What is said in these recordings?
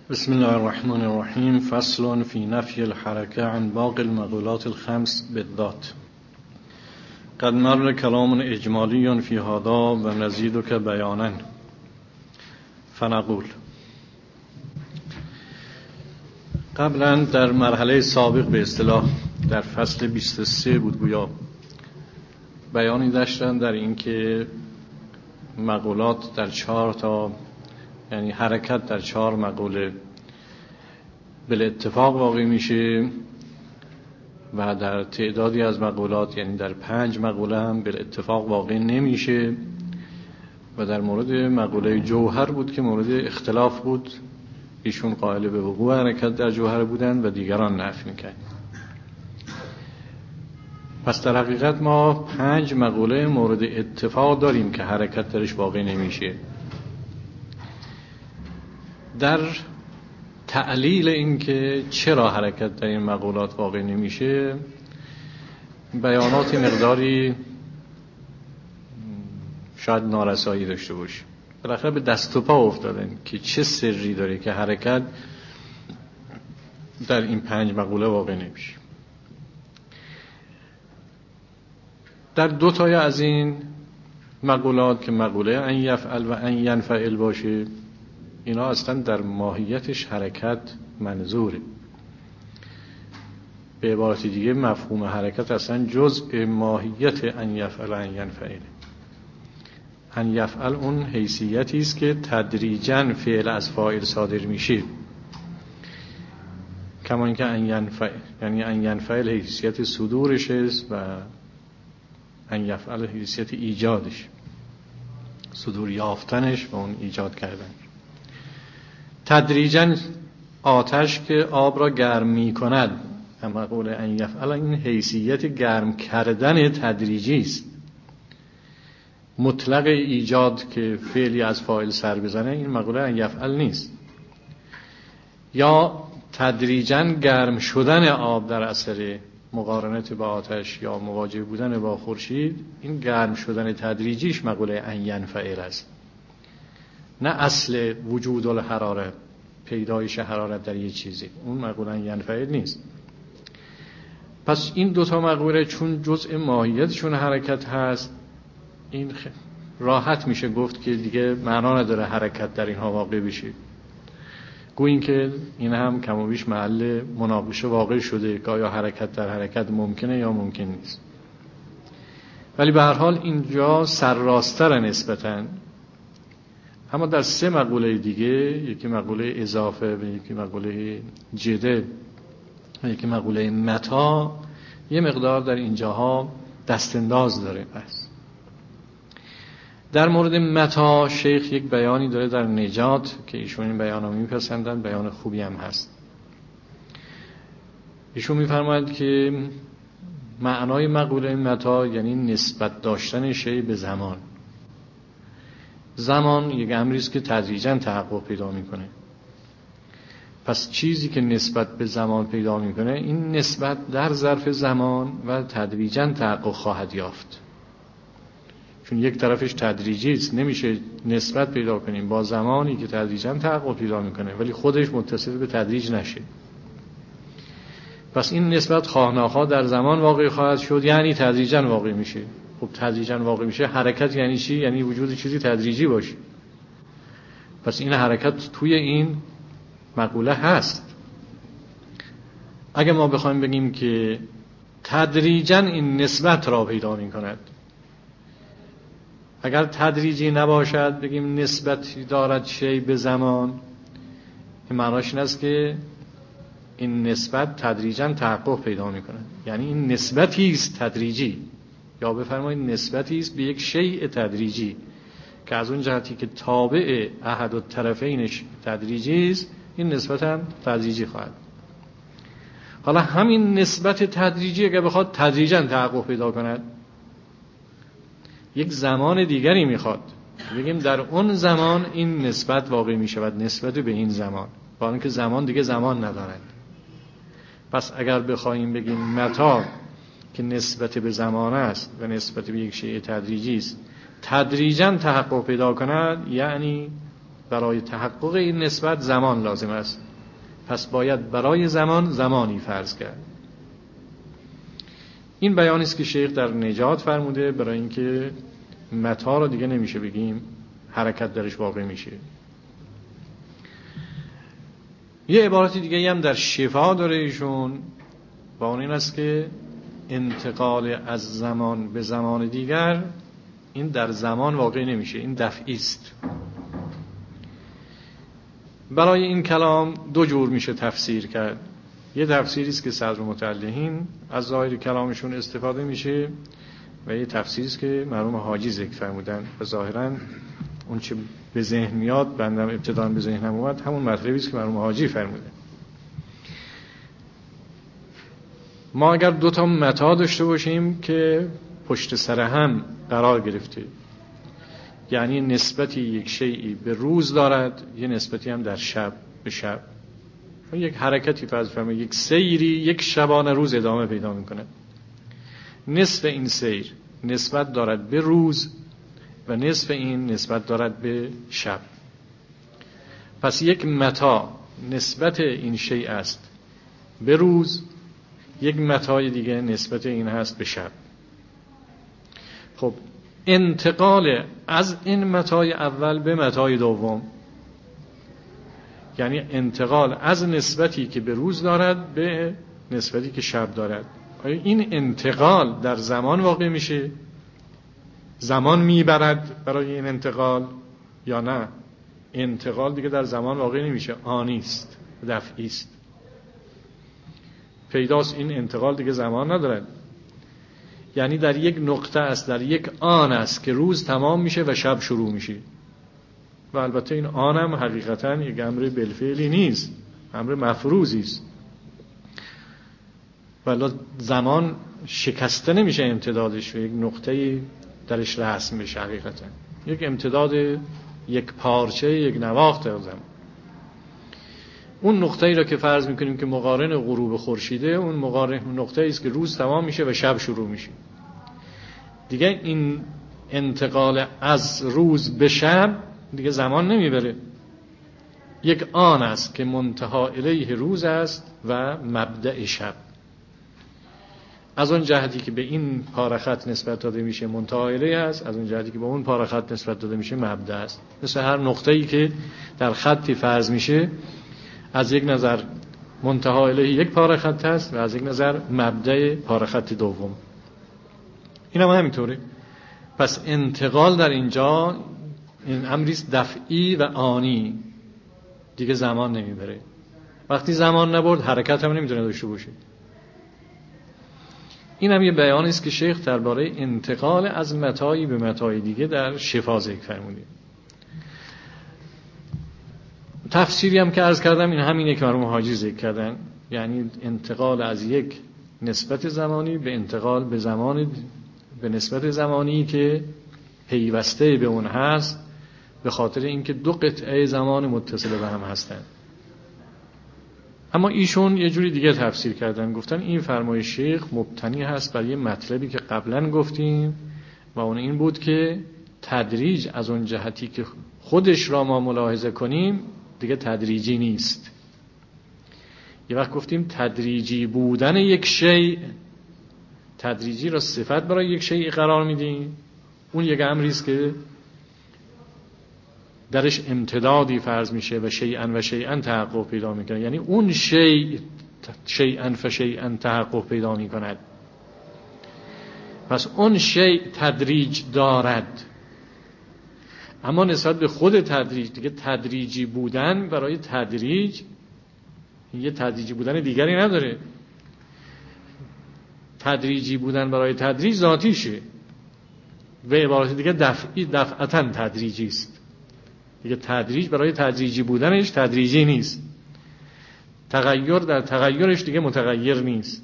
بسم الله الرحمن الرحیم. فصل فی نفی الحرکه عن باقی المقولات الخمس بالذات. قد مر کلام اجمالی فی هذا و نزیدک بیانا فنقول. قبلا در مرحله سابق به اصطلاح در فصل 23 بود گویا بیانی داشتن در این که مقولات در 4 تا یعنی حرکت در 4 مقوله بالاتفاق واقع میشه و در تعدادی از مقولات یعنی در 5 مقوله هم بالاتفاق واقع نمیشه و در مورد مقوله جوهر بود که مورد اختلاف بود. ایشون قائل به وقوع حرکت در جوهر بودن و دیگران نفی میکنن. پس در حقیقت ما 5 مقوله مورد اتفاق داریم که حرکت درش واقع نمیشه. در تعلیل این که چرا حرکت در این مقولات واقع نمیشه بیانات مقداری شاید نارسایی داشته باشه. بالاخره به دست و پا افتادن که چه سری داره که حرکت در این 5 مقوله واقع نمیشه. در 2 تای از این مقولات که مقوله ان یفعل و ان ینفعل باشه، اینا اصلا در ماهیتش حرکت منظوره. به عبارت دیگه مفهوم حرکت اصلا جزء ماهیت ان یفعل و ان ینفعل. ان یفعل اون حیثیتی است که تدریجاً فعل از فاعل صادر میشه، کما اینکه ان ینفعل یعنی ان ینفعل حیثیت صدورش است و ان یفعل حیثیت ایجادش، صدور یافتنش و اون ایجاد کردن. تدریجاً آتش که آب را گرم می کند، اما قول ان یفعل این حیثیت گرم کردن تدریجی است. مطلق ایجاد که فعلی از فاعل سر بزنه این مقوله ان یفعل نیست. یا تدریجاً گرم شدن آب در اثر مقارنت با آتش یا مواجه بودن با خورشید، این گرم شدن تدریجیش مقوله ان ینفعل است، نه اصل وجود الحراره، پیدایش حرارت در یه چیزی. اون مقوله ان ینفعل نیست. پس این 2 تا مقوله چون جزء ماهیتشون حرکت هست، این راحت میشه گفت که دیگه معنا نداره حرکت در اینها واقع بشه. گویا این که این هم کم و بیش محل مناقشه واقع شده که آیا حرکت در حرکت ممکنه یا ممکن نیست. ولی به هر حال اینجا سرراست‌تر نسبتاً. اما در 3 مقوله دیگه، یکی مقوله اضافه و یکی مقوله جده و یکی مقوله متا، یه مقدار در اینجاها دستانداز داره. بس در مورد متا شیخ یک بیانی داره در نجات که ایشون این بیانو میپسندن، بیان خوبی هم هست. ایشون میفرماید که معنای مقوله متا یعنی نسبت داشتن شی به زمان. زمان یک امری است که تدریجاً تحقق پیدا میکنه. پس چیزی که نسبت به زمان پیدا میکنه، این نسبت در ظرف زمان و تدریجاً تحقق خواهد یافت. چون یک طرفش تدریجی است، نمیشه نسبت پیدا کنیم با زمانی که تدریجاً تحقق پیدا میکنه ولی خودش متصل به تدریج نشه. پس این نسبت خواه ناخواه در زمان واقع خواهد شد، یعنی تدریجاً واقع میشه. خب تدریجاً واقع میشه، حرکت یعنی چی؟ یعنی وجود چیزی تدریجی باشه. پس این حرکت توی این مقوله هست. اگه ما بخوایم بگیم که تدریجاً این نسبت را پیدا میکند، اگر تدریجی نباشد بگیم نسبتی دارد شی به زمان، این معناش این است که این نسبت تدریجاً تحقق پیدا میکنه. یعنی این نسبتی است تدریجی، یا بفرمایید نسبتی است به یک شیء تدریجی که از اون جهتی که تابع احد الطرفینش تدریجی است، این نسبت هم تدریجی خواهد. حالا همین نسبت تدریجی اگر بخواد تدریجاً تحقق پیدا کند، یک زمان دیگری میخواد بگیم در اون زمان این نسبت واقع میشود نسبت به این زمان، با اینکه زمان دیگه زمان ندارد. پس اگر بخوایم بگیم متا که نسبت به زمان است و نسبت به یک شیء تدریجی است، تدریجاً تحقق پیدا کند، یعنی برای تحقق این نسبت زمان لازم است، پس باید برای زمان زمانی فرض کرد. این بیانی است که شیخ در نجات فرموده، برای اینکه متا رو دیگه نمیشه بگیم حرکت درش واقع میشه. یه عبارت دیگه هم در شفا داره ایشون، و اون این است که انتقال از زمان به زمان دیگر این در زمان واقع نمیشه، این دفعی است. برای این کلام دو جور میشه تفسیر کرد. یه تفسیری است که صدر متعلقین از ظاهر کلامشون استفاده میشه و یه تفسیری است که مرحوم حاجی ذکر فرمودن و ظاهراً اون چه به ذهن میاد، بندم ابتداً به ذهنم اومد، همون مطلبی است که مرحوم حاجی فرمودن. ما اگر دو تا متا داشته باشیم که پشت سر هم قرار گرفته، یعنی نسبتی یک شیئی به روز دارد، یه نسبتی هم در شب به شب، و یک حرکتی فرض فرمایید یک سیری یک شبانه روز ادامه پیدا میکنه. نصف این سیر نسبت دارد به روز و نصف این نسبت دارد به شب. پس یک متا نسبت این شیء است به روز، یک متای دیگه نسبت این هست به شب. خب انتقال از این متای اول به متای دوم، یعنی انتقال از نسبتی که به روز دارد به نسبتی که شب دارد، آیا این انتقال در زمان واقع میشه؟ زمان میبرد برای این انتقال یا نه؟ انتقال دیگه در زمان واقع نمیشه، آنیست، دفعی است. پیداست این انتقال دیگه زمان ندارد، یعنی در یک نقطه است، در یک آن است که روز تمام میشه و شب شروع میشه. و البته این آنم حقیقتا یک امر بالفعلی نیست، امر مفروضی است. ولی زمان شکسته نمیشه امتدادش و یک نقطه‌ای درش رسم بشه. حقیقتا یک امتداد یک پارچه، یک نواخت زمان. اون نقطه‌ای را که فرض میکنیم که مقارن غروب خورشیده، اون مقارن نقطه‌ای است که روز تمام میشه و شب شروع میشه. دیگه این انتقال از روز به شب دیگه زمان نمیبره، یک آن است که منتها الیه روز است و مبدأ شب. از اون جهتی که به این پارخط نسبت داده میشه منتها الیه است، از اون جهتی که به اون پارخط نسبت داده میشه مبدأ است. مثل هر نقطه‌ای که در خطی فرض میشه، از یک نظر منتها الیه یک پارخط است و از یک نظر مبدأ پارخط دوم. این هم همینطوره. پس انتقال در اینجا این امریست دفعی و آنی، دیگه زمان نمیبره. وقتی زمان نبرد حرکت هم نمیتونه داشته باشه. این هم یه بیانی است که شیخ درباره انتقال از متایی به متای دیگه در شفا ذکر فرموده. تفسیری هم که عرض کردم این همینه که مرحوم حاجی ذکر کردن، یعنی انتقال از یک نسبت زمانی به انتقال به زمان، به نسبت زمانی که پیوسته به اون هست، به خاطر اینکه دو قطعه زمان متصل به هم هستند. اما ایشون یه جوری دیگه تفسیر کردن، گفتن این فرمایش شیخ مبتنی هست بر یه مطلبی که قبلا گفتیم و اون این بود که تدریج از اون جهتی که خودش را ما ملاحظه کنیم دیگه تدریجی نیست. یه وقت گفتیم تدریجی بودن یک شیء، تدریجی را صفت برای یک شیء قرار میدیم، اون یک امری است که درش امتدادی فرض میشه و شیئا تحقق پیدا میکنه، یعنی اون شیء شیئا فشیئا تحقق پیدا میکند. پس اون شیء تدریج دارد، اما نسبت به خود تدریج دیگه تدریجی بودن برای تدریج یه تدریجی بودن دیگری نداره. تدریجی بودن برای تدریج ذاتیشه، به عبارت دیگه دفعتا تدریجی است. دیگه تدریج برای تدریجی بودنش تدریجی نیست، تغییر در تغییرش دیگه متغیر نیست.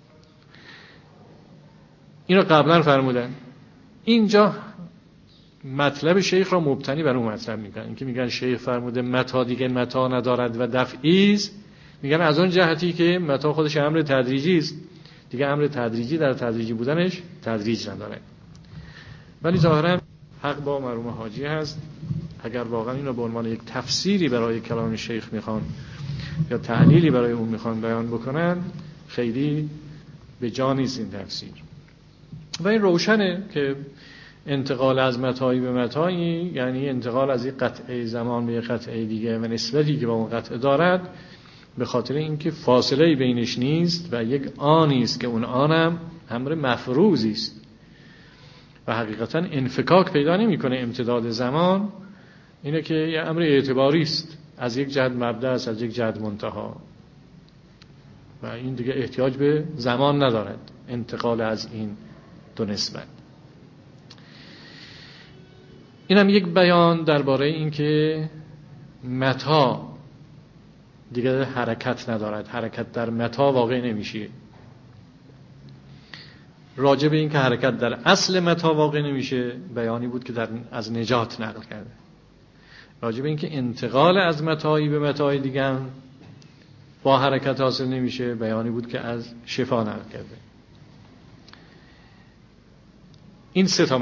اینو قبلا فرمودن. اینجا مطلب شیخ را مبتنی بر اون مطلب میگن، اینکه میگن شیخ فرموده متا دیگه متا ندارد و دفعی است، میگن از اون جهتی که متا خودش امر تدریجی است، دیگه امر تدریجی در تدریجی بودنش تدریج نداره. ولی ظاهرا حق با مرحوم حاجی هست اگر واقعا اینو به عنوان یک تفسیری برای کلام شیخ میخوان یا تعلیلی برای اون میخوان بیان بکنن، خیلی به جا نیست این تفسیر. و این روشنه که انتقال از متاعی به متاعی یعنی انتقال از یک قطعه زمان به یک قطعه دیگه و نسبتی که با اون قطعه دارد، به خاطر اینکه فاصله بینش نیست و یک آنی است که اون آنم امر مفروضی است و حقیقتا انفکاک پیدا نمیکنه. امتداد زمان اینه که یه امر اعتباری است، از یک جهت مبدا است، از یک جهت منتها، و این دیگه احتیاج به زمان ندارد انتقال از این دو نسبت. اینم یک بیان درباره این که متا دیگه حرکت ندارد، حرکت در متا واقع نمیشه. راجع به این که حرکت در اصل متا واقع نمیشه بیانی بود که از نجات نقل کرده. راجع به این که انتقال از متاعی به متاع دیگه با حرکت حاصل نمیشه بیانی بود که از شفا نقل کرده. این سه تا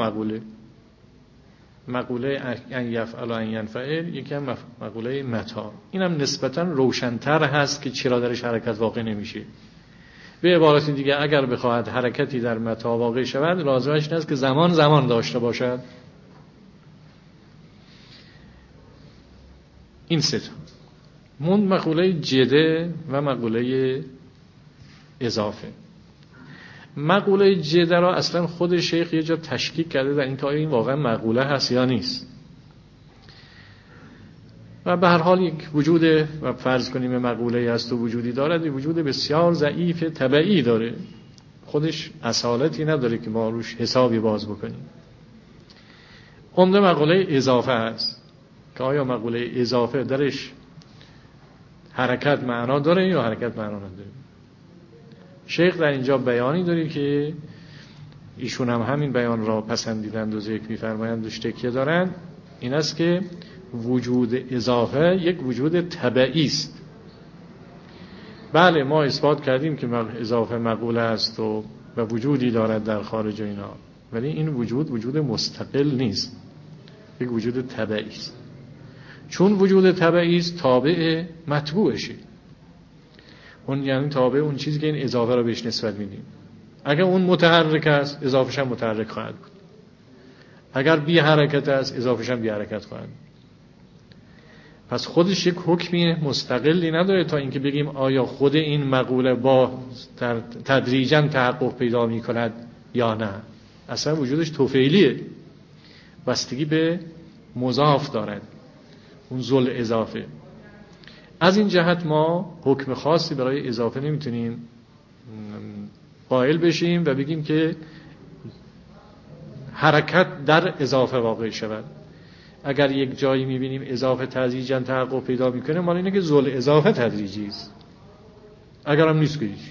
مقوله ان یفعل و ان ینفعل، یکی هم مقوله متا. اینم نسبتاً روشن‌تر هست که چرا درش حرکت واقع نمیشه. به عبارت دیگه اگر بخواهد حرکتی در متا واقع شود لازمش این است که زمان داشته باشد. این سه تا مقوله جده و مقوله اضافه. مقوله جده را اصلا خود شیخ یه جا تشکیک کرده در این که آیا این واقعا مقوله هست یا نیست. و به هر حال یک وجود و فرض کنیم مقوله هست و وجودی دارد، وجود بسیار ضعیف طبعی داره، خودش اصالتی نداره که ما روش حسابی باز بکنیم. عمده مقوله اضافه هست که آیا مقوله اضافه درش حرکت معنا داره یا حرکت معنا نداره. شیخ در اینجا بیانی داره که ایشون هم همین بیان را پسندیدند و ذکر می‌فرمایند و تکیه دارند، این است که وجود اضافه یک وجود طبعی است. بله ما اثبات کردیم که اضافه مقوله است و وجودی دارد در خارج اینا، ولی این وجود مستقل نیست، یک وجود طبعی است. چون وجود طبعی است تابع متبوعشه، اون یعنی تابع اون چیزی که این اضافه را بهش نسبت میدیم. اگر اون متحرک است اضافه‌ش هم متحرک خواهد بود، اگر بی حرکت است اضافه‌ش هم بی حرکت خواهد بود. پس خودش یک حکمی مستقلی نداره تا اینکه بگیم آیا خود این مقوله با تدریجاً تحقق پیدا می‌کند یا نه. اصلا وجودش توفیلیه، بستگی به مضاف دارد، اون ذل اضافه. از این جهت ما حکم خاصی برای اضافه نمیتونیم قائل بشیم و بگیم که حرکت در اضافه واقع شود. اگر یک جایی میبینیم اضافه تدریجاً تحقق پیدا میکنه، مال اینه که ذل اضافه تدریجی است، اگر هم نیست که هیچ.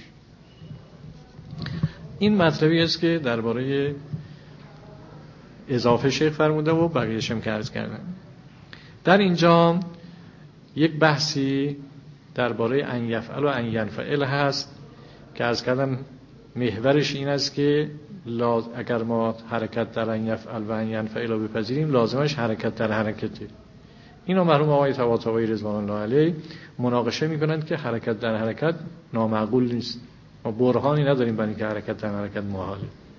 این مطلبی است که درباره اضافه شیخ فرموده و بقیه‌اش هم که عرض کردم. در اینجا یک بحثی درباره ان یفعل و ان ینفعل هست که عرض کردم محورش این است که اگر ما حرکت در ان یفعل و ان ینفعل رو بپذیریم لازمش حرکت در حرکته. اینو مرحوم آقای طباطبایی رضوان الله علیه مناقشه میکنند که حرکت در حرکت نامعقول نیست، ما برهانی نداریم برای اینکه حرکت در حرکت محاله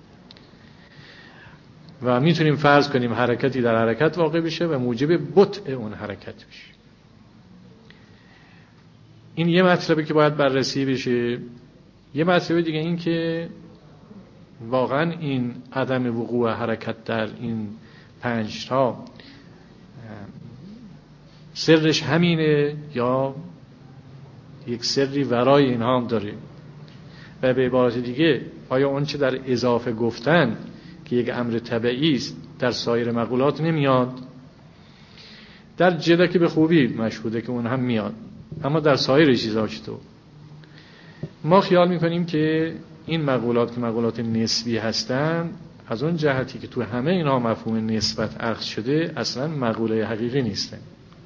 و میتونیم فرض کنیم حرکتی در حرکت واقع بشه و موجب بطء اون حرکت بشه. این یه مطلبی که باید بررسی بشه. یه مطلب دیگه این که واقعا این عدم وقوع حرکت در این 5 تا سرش همینه یا یک سری ورای اینها هم داره. و به عبارت دیگه آیا اون چه در اضافه گفتن که یک امر طبعی است در سایر مقولات نمیاد؟ در جده که به خوبی مشهوده که اون هم میاد، اما در سایر چیزها چطور؟ ما خیال میکنیم که این مقولات که مقولات نسبی هستن، از اون جهتی که تو همه اینا مفهوم نسبت اخذ شده، اصلا مقوله حقیقی نیستن.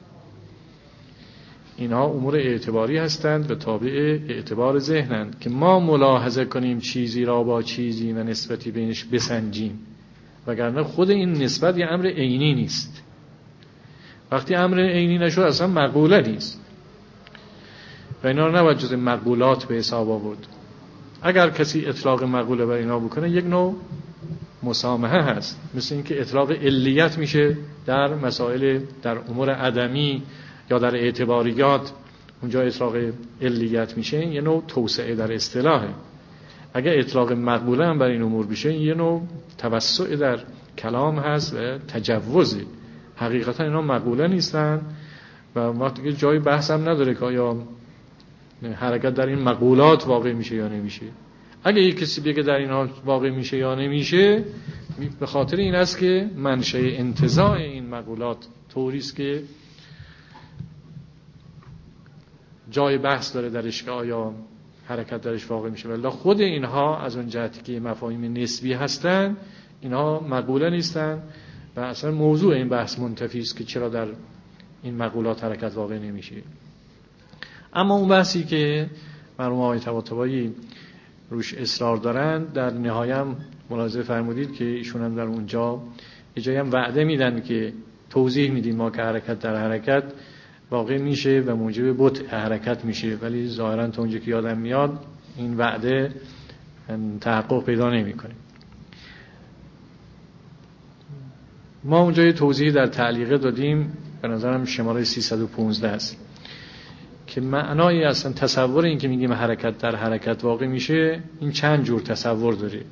اینها امور اعتباری هستند و تابع اعتبار ذهنند که ما ملاحظه کنیم چیزی را با چیزی و نسبتی بینش بسنجیم، وگرنه خود این نسبت یه امر عینی نیست. وقتی امر عینی نشد اصلا مقبوله نیست و اینا رو نباید جز مقبولات به حساب آورد. اگر کسی اطلاق مقبوله بر اینا بکنه یک نوع مسامحه هست، مثل اینکه اطلاق علیت میشه در مسائل، در امور عدمی یا در اعتباریات، اونجا اطلاق علیت میشه، یه نوع توسعه در اصطلاحه. اگر اطلاق مقبوله هم بر این امور بشه یه نوع توسع در کلام هست و تجوزی. حقیقتا اینا مقبوله نیستن و وقتی که جای بحث هم نداره که آیا حرکت در این مقبولات واقع میشه یا نمیشه. اگه یک کسی بگه در این حال واقع میشه یا نمیشه، به خاطر این است که منشأ انتزاع این مقولات طوریست که جای بحث داره درش که آیا حرکت درش واقع میشه، ولی خود اینها از اون جهتی که مفاهیم نسبی هستن اینها مقبوله نیستن و اصلا موضوع این بحث منتفی است که چرا در این مقولات حرکت واقع نمیشه. اما اون بحثی که مرحوم آقای طباطبایی روش اصرار دارن، در نهایت هم ملاحظه فرمودید که ایشون هم در اونجا یه جایی هم وعده میدن که توضیح میدیم ما که حرکت در حرکت واقع میشه و موجب بطء حرکت میشه، ولی ظاهرا تا اونجا که یادم میاد این وعده تحقق پیدا نمیکنه. ما اونجا یه توضیح در تعلیقه دادیم، به نظرم شماره 315 است، که معنای اصلا تصور این که میگیم حرکت در حرکت واقع میشه این چند جور تصور داره.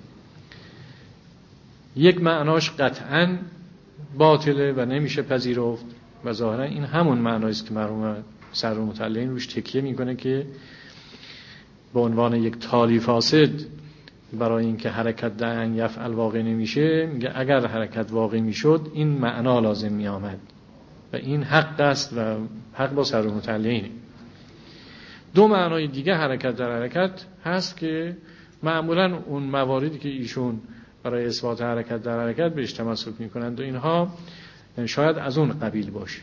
یک معناش قطعاً باطله و نمیشه پذیرفت و ظاهرا این همون معناییست که مرحوم صدرالمطلعین روش تکیه میکنه که به عنوان یک تالی فاسد برای اینکه حرکت در ان یفعل واقع نمیشه، میگه اگر حرکت واقع میشد این معنا لازم میآمد و این حق است و حق با صدرالمطلعینه. دو معنای دیگه حرکت در حرکت هست که معمولاً اون مواردی که ایشون برای اثبات حرکت در حرکت بهش تمسک میکنند و اینها شاید از اون قبیل باشه.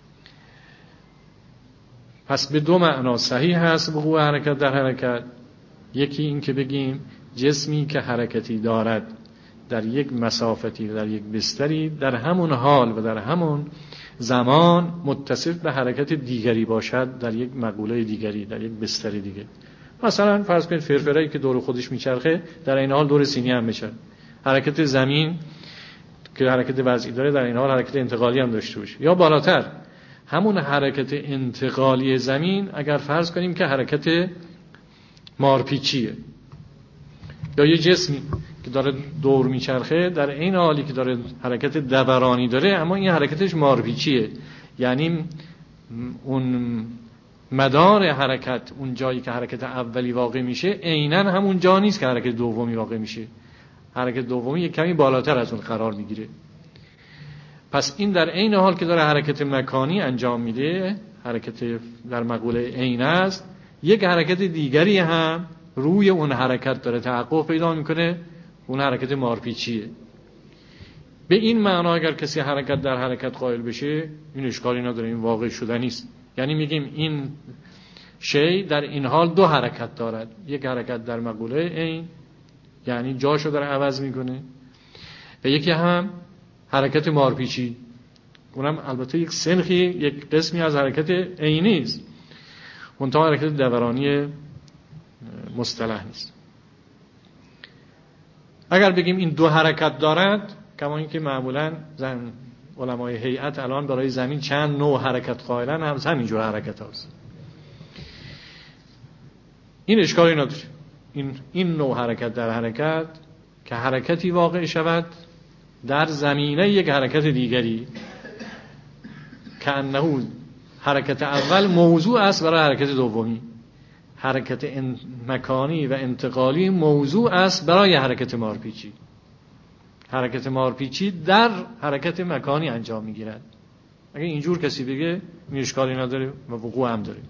پس به دو معنا صحیح هست وقوع حرکت در حرکت. یکی این که بگیم جسمی که حرکتی دارد در یک مسافتی و در یک بستری در همون حال و در همون زمان متصف به حرکت دیگری باشد، در یک مقوله دیگری، در یک بستر دیگه. مثلا فرض کنید فرفره‌ای که دور خودش میچرخه در این حال دور سینی هم میچرخه. حرکت زمین که حرکت وضعی داره در این حال حرکت انتقالی هم داشته باشه. یا بالاتر همون حرکت انتقالی زمین اگر فرض کنیم که حرکت مارپیچیه، یا یه جسمی که داره دور میچرخه در این حالی که داره حرکت دورانی داره اما این حرکتش مارپیچیه، یعنی اون مدار حرکت، اون جایی که حرکت اولی واقع میشه عیناً همون جا نیست که حرکت دومی واقع میشه. حرکت دومی یک کمی بالاتر از اون قرار میگیره. پس این در عین حال که داره حرکت مکانی انجام میده، حرکت در مقوله عین است، یک حرکت دیگری هم روی اون حرکت داره تحقق پیدا میکنه، اون حرکت مارپیچیه. به این معنا اگر کسی حرکت در حرکت قائل بشه این اشکالی نداره، این واقع شده نیست. یعنی میگیم این شی در این حال دو حرکت دارد، یک حرکت در مقوله عین یعنی جاشو داره عوض میکنه و یکی هم حرکت مارپیچی، اونم البته یک سنخی، یک قسمی از حرکت عینی است، منتها حرکت دورانی مصطلح نیست. اگر بگیم این دو حرکت دارد، کما اینکه معمولا علمای هیئت الان برای زمین چند نوع حرکت قائلن، هم همینجور حرکت هاست، این اشکالی نداره. این نوع حرکت در حرکت که حرکتی واقع شود در زمینه یک حرکت دیگری، که انه حرکت اول موضوع است برای حرکت دومی، حرکت مکانی و انتقالی موضوع است برای حرکت مارپیچی. حرکت مارپیچی در حرکت مکانی انجام میگیرد. اگه اینجور کسی بگه این اشکالی نداره و وقوع هم داره.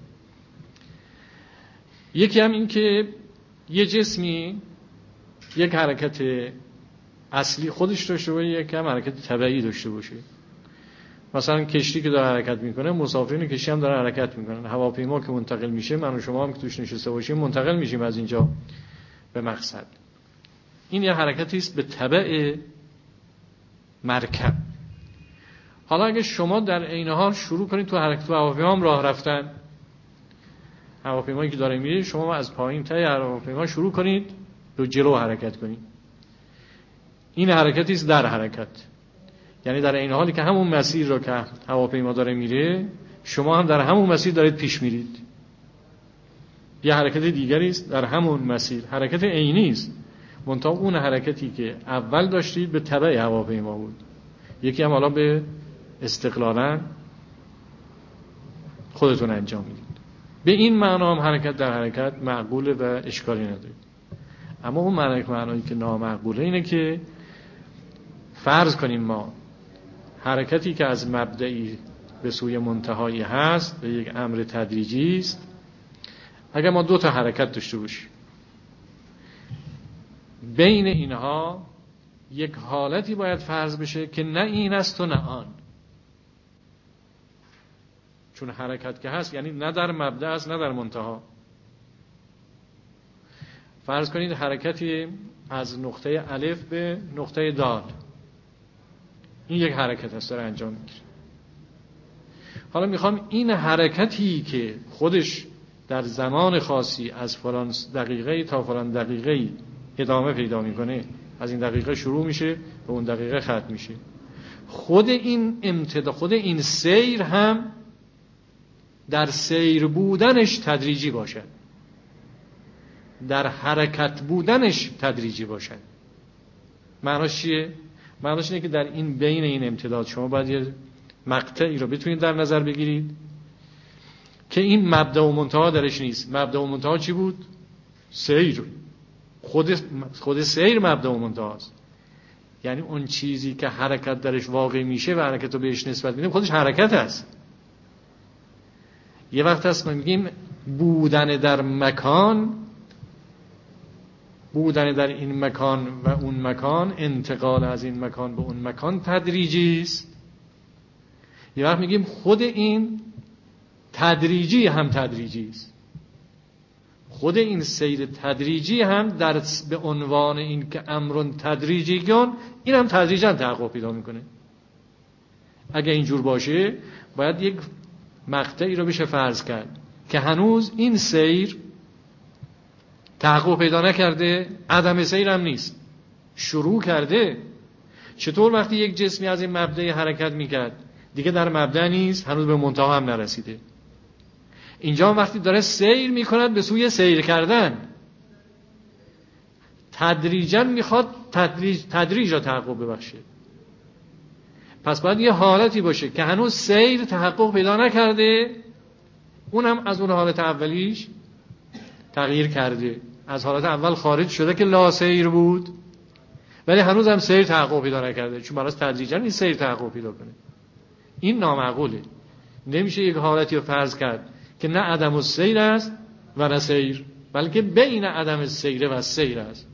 یکی هم این که یه جسمی یک حرکت اصلی خودش داشته باشه، یک هم حرکت تبعی داشته باشه. مثلا کشتی که داره حرکت میکنه، مسافرین کشتی هم داره حرکت میکنن، هواپیما که منتقل میشه، من و شما هم که توش نشسته باشیم منتقل میشیم از اینجا به مقصد. این یه حرکتی است به تبع مرکب. حالا اگه شما در عین حال شروع کنید تو حرکت، تو هواپیما هم راه رفتن، هواپیمایی که داره میره، شما از پایین تای هواپیما شروع کنید به جلو حرکت کنید، این حرکتی است در حرکت. یعنی در عین حالی که همون مسیر رو که هواپیما داره میره، شما هم در همون مسیر دارید پیش میرید. یه حرکت دیگری است در همون مسیر، حرکت عینی است، منتها اون حرکتی که اول داشتید به تبع هواپیما بود، یکی هم حالا به استقلالا خودتون انجام میدید. به این معنا هم حرکت در حرکت معقوله و اشکالی نداره. اما اون معنایی که نامعقوله اینه که فرض کنیم ما حرکتی که از مبدئی به سوی منتهایی هست به یک امر تدریجی است. اگر ما دو تا حرکت داشته باشیم، بین اینها یک حالتی باید فرض بشه که نه این است و نه آن. چون حرکت که هست یعنی نه در مبدأ است نه در منتها. فرض کنید حرکتی از نقطه الف به نقطه دال، این یک حرکت است داره انجام میشه. حالا میخوام این حرکتی که خودش در زمان خاصی از فلان دقیقه تا فلان دقیقه ادامه پیدا میکنه، از این دقیقه شروع میشه به اون دقیقه ختم میشه، خود این امتداد، خود این سیر هم در سیر بودنش تدریجی باشد، در حرکت بودنش تدریجی باشد. معناش چیه؟ معناش اینه که در این بین این امتداد شما باید یه مقطعی رو بتونید در نظر بگیرید که این مبدأ و منتها درش نیست. مبدأ و منتها چی بود؟ سیر. خود سیر مبدأ و منتها است. یعنی اون چیزی که حرکت درش واقع میشه و حرکت رو بهش نسبت میدیم خودش حرکت است. یه وقت هست ما میگیم بودن در مکان، بودن در این مکان و اون مکان، انتقال از این مکان به اون مکان تدریجی است. یه وقت میگیم خود این تدریجی هم تدریجی است. خود این سیر تدریجی هم در به عنوان این که امرون تدریجیون، این هم تدریجاً تحقق پیدا میکنه. اگه اینجور باشه باید یک مقطعی رو بشه فرض کرد که هنوز این سیر تحقق پیدا نکرده، عدم سیر هم نیست، شروع کرده. چطور وقتی یک جسمی از این مبدأ حرکت میکرد دیگه در مبدأ نیست، هنوز به منتها هم نرسیده. اینجا وقتی داره سیر میکند به سوی سیر کردن، تدریجاً میخواد تدریج را تحقق ببخشه. پس باید یه حالتی باشه که هنوز سیر تحقق پیدا نکرده، اونم از اون حالت اولیش تغییر کرده، از حالت اول خارج شده که لا سیر بود، ولی هنوز هم سیر تحقق پیدا نکرده، چون براش تدریجاً این سیر تحقق پیدا کنه. این نامعقوله. نمیشه یک حالتی رو فرض کرد که نه عدم السیر است و نه سیر، بلکه بین عدم السیر و سیر است.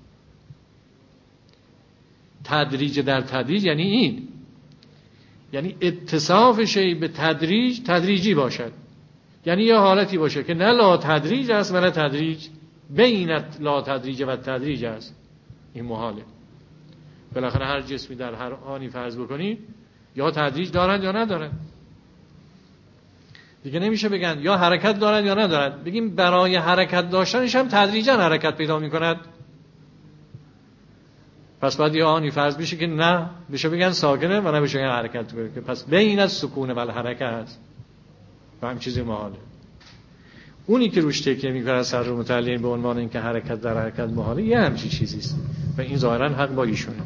تدریج در تدریج یعنی این، یعنی اتصاف شیء به تدریج تدریجی باشد، یعنی یه حالتی باشه که نه لا تدریج است و نه تدریج، بین لا تدریج و تدریج است. این محاله. بالاخره هر جسمی در هر آنی فرض بکنید یا تدریج دارند یا ندارند. دیگه نمیشه بگن یا حرکت دارند یا ندارند، بگیم برای حرکت داشتنش هم تدریجاً حرکت پیدا میکند. پس باید یه آنی فرض بشه که نه بشه بگن ساکنه و نه بشه بگن حرکت کنه، پس بین از سکون و حرکت است و هم چیزی محاله. اونی که روش تکیه میکنه از سر متعلین به عنوان اینکه حرکت در حرکت محاله، یه همچی چیزیست و این ظاهرا حق با ایشونه.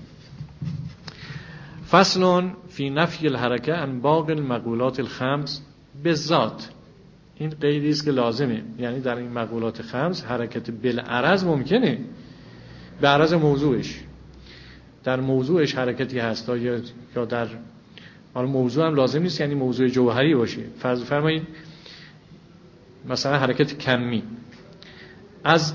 فصل فی نفی الحرکه عن باقی المقولات الخمس بالذات. این قیدی است که لازمه، یعنی در این مقولات خمس حرکت بالعرض ممکنه، به عرض موضوعش، در موضوعش حرکتی هست یا در موضوع هم لازم نیست، یعنی موضوع جوهری باشه. فرض فرمایید مثلا حرکت کمی از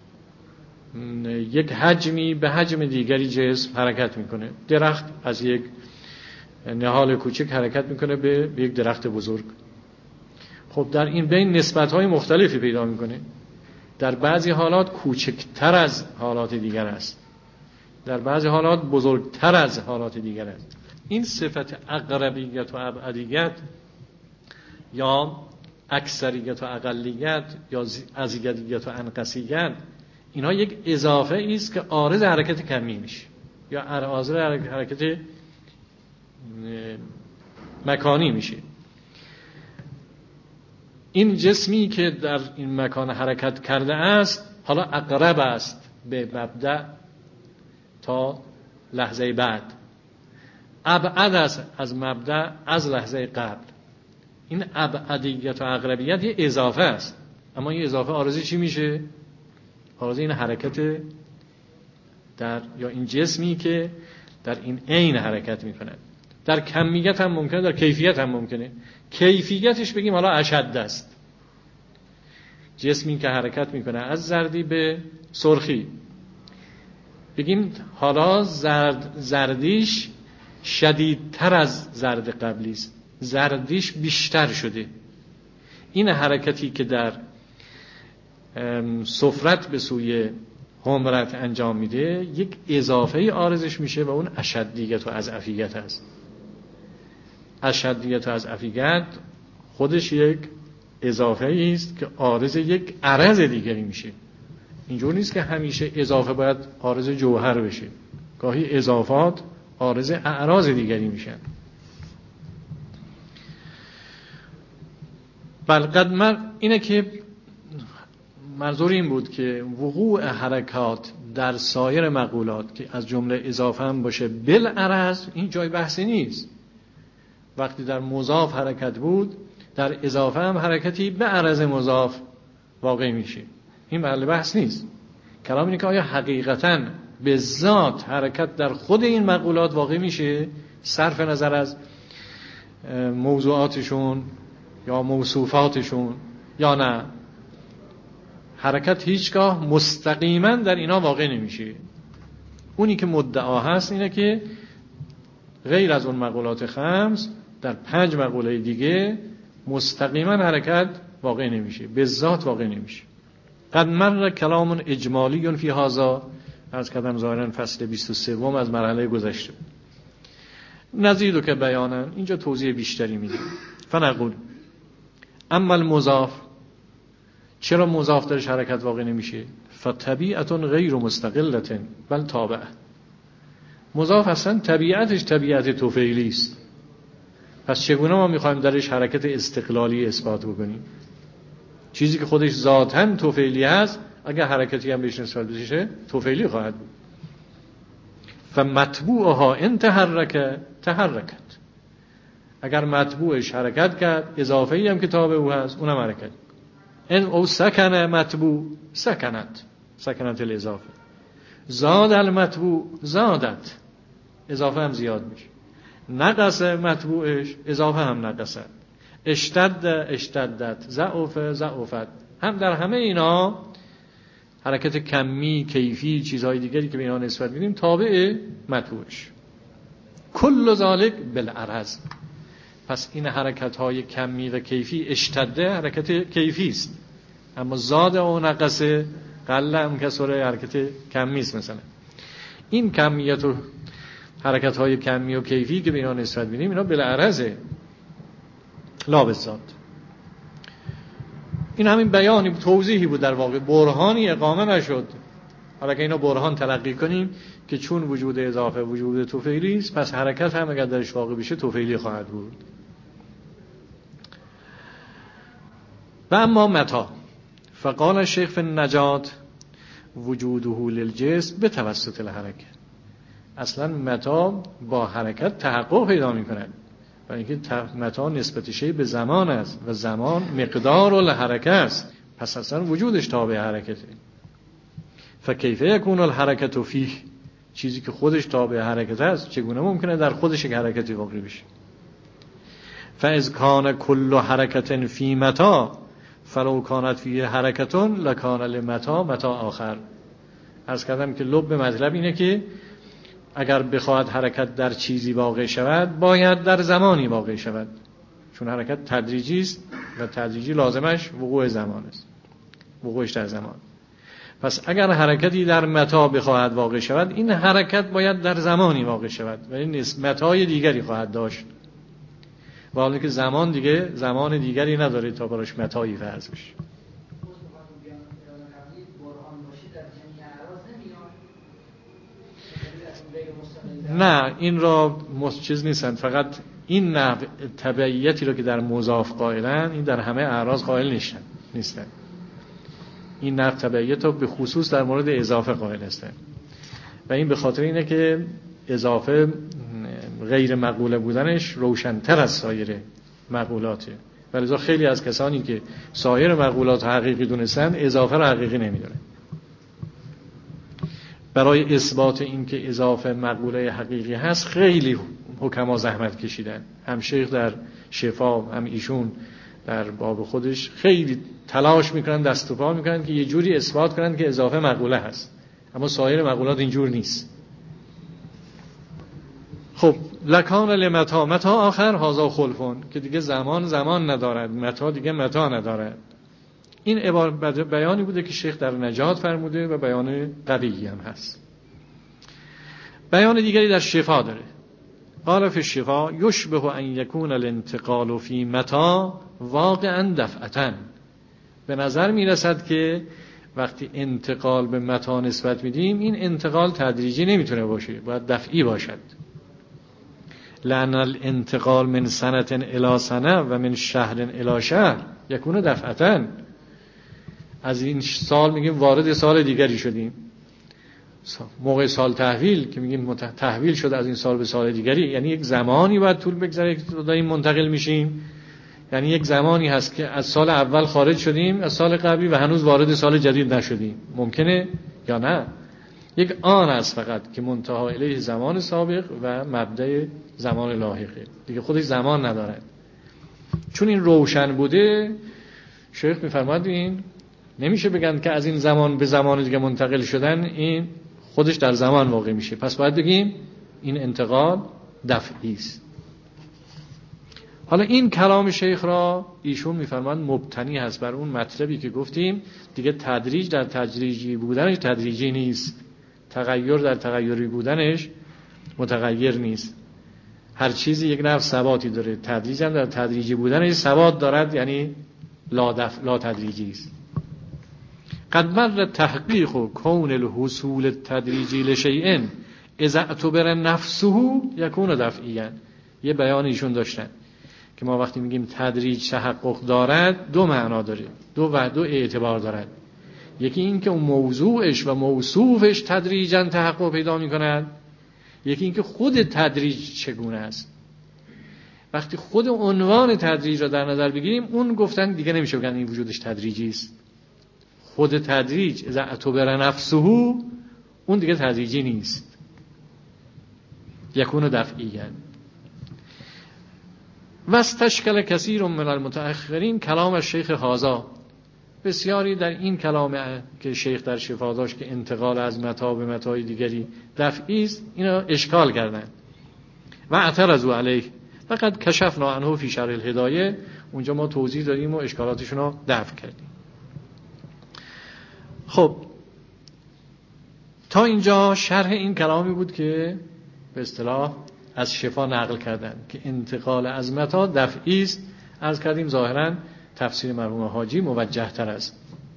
یک حجمی به حجم دیگری جسم حرکت میکنه. درخت از یک نهال کوچک حرکت میکنه به یک درخت بزرگ. خب در این بین نسبت‌های مختلفی پیدا میکنه. در بعضی حالات کوچکتر از حالات دیگر است، در بعضی حالات بزرگتر از حالات دیگر است. این صفت اقربیت و ابعدیت یا اکثریت و اقلیت یا ازیدیت و انقصیت، اینها یک اضافه است که عارض حرکت کمی میشه یا عارض حرکت مکانی میشه. این جسمی که در این مکان حرکت کرده است حالا اقرب است به مبدأ تا لحظه بعد، ابعد است از مبدأ از لحظه قبل. این ابعدیت و اقربیت یه اضافه است، اما این اضافه عارض چی میشه؟ عارض این حرکت در یا این جسمی که در این عین حرکت میکنه. در کمیت هم ممکنه، در کیفیت هم ممکنه. کیفیتش بگیم حالا اشد است، جسمی که حرکت میکنه از زردی به سرخی، بگیم حالا زردیش شدیدتر از زرد قبلی است، زردیش بیشتر شده. این حرکتی که در صفرت به سوی حمرت انجام میده یک اضافه عارضش میشه و اون اشدیت و اضعفیت است. اشدیت و اضعفیت خودش یک اضافه است که عارض یک عرض دیگری میشه. اینجور نیست که همیشه اضافه باید عارض جوهر بشه، گاهی اضافات عارض اعراض دیگری میشن. اینه که منظور این بود که وقوع حرکات در سایر مقولات که از جمله اضافه هم باشه بالعرض، این جای بحثی نیست. وقتی در مضاف حرکت بود، در اضافه هم حرکتی به عرض مضاف واقع میشه، این محل بحث نیست. کلام اینه که آیا حقیقتاً به ذات حرکت در خود این مقولات واقع میشه صرف نظر از موضوعاتشون یا موصوفاتشون یا نه؟ حرکت هیچگاه مستقیما در اینا واقع نمیشه. اونی که مدعا هست اینه که غیر از اون مقولات خمس در 5 مقوله دیگه مستقیما حرکت واقع نمیشه، به ذات واقع نمیشه. قد مر کلام اجمالی فی هذا، از کدام ظاهرا فصل 23 از مرحله گذشته. نزیدو که بیانن، اینجا توضیح بیشتری میدیم. فنقول اما المضاف، چرا مضاف درش حرکت واقع نمیشه؟ فطبیعت غیر مستقلة بل تابعه. مضاف اصلا طبیعتش طبیعت توفیلی است، پس چگونه ما میخوایم درش حرکت استقلالی اثبات بکنیم؟ چیزی که خودش ذاتاً توفیلی هست اگر حرکتی هم بهش نسبت بشه توفیلی خواهد بود. فمتبوعها ان تحرکت، اگر متبوعش حرکت کرد اضافه‌ای هم که تابع او هست اونم حرکت. ان او سکن متبوع سکنت الاضافه، زاد المتبوع زادت، اضافه هم زیاد میشه. نقص متبوعش اضافه هم نقصت. اشتدت ضعفت، هم در همه اینا حرکت کمی، کیفی، چیزهای دیگری که به اینا نسبت میدیم تابع متبوعش. کل ذالک بالعرض. پس این حرکت های کمی و کیفی اشتده حرکت کیفی است، اما زاد و نقص قل هم کسره حرکت کمی است. مثلا این کمیت و حرکت های کمی و کیفی که به اینا نسبت میدیم اینا بالعرضه لا بالذات. این همین بیانی توضیحی بود، در واقع برهانی اقامه نشد. حالا که اینا برهان تلقی کنیم که چون وجود اضافه وجود توفیلی است، پس حرکت هم اگر درش واقع بشه توفیلی خواهد بود. و اما متا فقال الشیخ فی النجات وجوده للجسم به توسط الحرکه. اصلا متا با حرکت تحقق پیدا می‌کند، برای اینکه متا نسبت شی به زمان است و زمان مقدار الحرکه است، پس اصلا وجودش تابع حرکته. فکیف یکون الحرکت فیه، چیزی که خودش تابع حرکت است چگونه ممکنه در خودش یک حرکتی واقع بشه؟ فاذ کان کل حرکت فی متا فلو کانت فیه حرکت لکان لمتا متا آخر. عرض کردم که لب مطلب اینه که اگر بخواهد حرکت در چیزی واقع شود باید در زمانی واقع شود، چون حرکت تدریجی است و تدریجی لازمش وقوع زمان است، وقوعش در زمان. پس اگر حرکتی در متا بخواهد واقع شود، این حرکت باید در زمانی واقع شود و این متای دیگری خواهد داشت، و حالا که زمان دیگه زمان دیگری نداره تا براش متایی فرض بشه. نه این را چیز نیستن، فقط این نحو تبعیتی رو که در مضاف قائلن، این در همه اعراض قائل نیستن. این نحو تبعیت رو به خصوص در مورد اضافه قائل هستن و این به خاطر اینه که اضافه غیر مقبول بودنش روشن‌تر از سایر مقبولاته، ولذا خیلی از کسانی که سایر مقبولات حقیقی دونستن اضافه رو حقیقی نمیدونن. برای اثبات این که اضافه مقبوله حقیقی هست خیلی حکما زحمت کشیدن، هم شیخ در شفا، هم ایشون در باب خودش خیلی تلاش میکنن، دست و پا میکنن که یه جوری اثبات کنن که اضافه مقبوله هست، اما سایر مقبولات اینجور نیست. خب لکان لمتا، متا آخر هازا خلفون، که دیگه زمان ندارد، متا دیگه متا ندارد. این بیانی بوده که شیخ در نجات فرموده و بیان قوی هم هست. بیان دیگری در شفا داره. قال فی الشفا یشبه ان یکون الانتقال فی متا واقعا دفعتا. به نظر میرسد که وقتی انتقال به متا نسبت میدیم، این انتقال تدریجی نمیتونه باشه، باید دفعی باشد. لأن الانتقال من سنة الى سنه و من شهر الى شهر یکون دفعتا. از این سال میگیم وارد سال دیگری شدیم، موقع سال تحویل که میگیم تحویل شده از این سال به سال دیگری، یعنی یک زمانی باید طول بگذره که داریم منتقل میشیم. یعنی یک زمانی هست که از سال اول خارج شدیم از سال قبلی و هنوز وارد سال جدید نشدیم، ممکنه یا نه. یک آن است فقط که منتهی الیه زمان سابق و مبدأ زمان لاحقه، دیگه خودش زمان ندارد. چون این روشن بوده، شیخ میفرماد این نمیشه بگن که از این زمان به زمان دیگه منتقل شدن، این خودش در زمان واقع میشه، پس باید بگیم این انتقال دفعی است. حالا این کلام شیخ را ایشون میفرماد مبتنی هست بر اون مطلبی که گفتیم دیگه، تدریج در تدریجی بودنش تدریجی نیست، تغییر در تغییری بودنش متغیر نیست. هر چیزی یک نوع ثباتی داره، تدریج هم در تدریجی بودنش ثبات دارد، یعنی لا تدریجی است. قد مر تحقیق کون الحصول التدریجی لشیء اذا اعتبر نفسه یکون دفعیا. یه بیان ایشون داشتن که ما وقتی میگیم تدریج تحقق دارد دو معنا داره، دو اعتبار دارد. یکی این که اون موضوعش و موصوفش تدریجا تحقق پیدا میکند، یکی این که خود تدریج چگونه است. وقتی خود عنوان تدریج را در نظر بگیریم، اون گفتن دیگه نمیشه بگن این وجودش تدریجی است. خود تدریج اذا اعتبر نفسه اون دیگه تدریجی نیست، یکون دفعیاً. واستشکل کثیر من المتأخرین کلام الشیخ هذا. بسیاری در این کلام که شیخ در شفا داشت که انتقال از متا به متای دیگری دفعی است، اینا اشکال کردن و اعترضوا علیه. فقط کشفنا عنه فی شرح الهدایه، اونجا ما توضیح دادیم و اشکالاتشون رو دفع کردیم. خب تا اینجا شرح این کلامی بود که به اصطلاح از شفا نقل کردن که انتقال از متا دفعی است. عرض کردیم ظاهراً تفسیر مرحوم حاجی موجه تر است.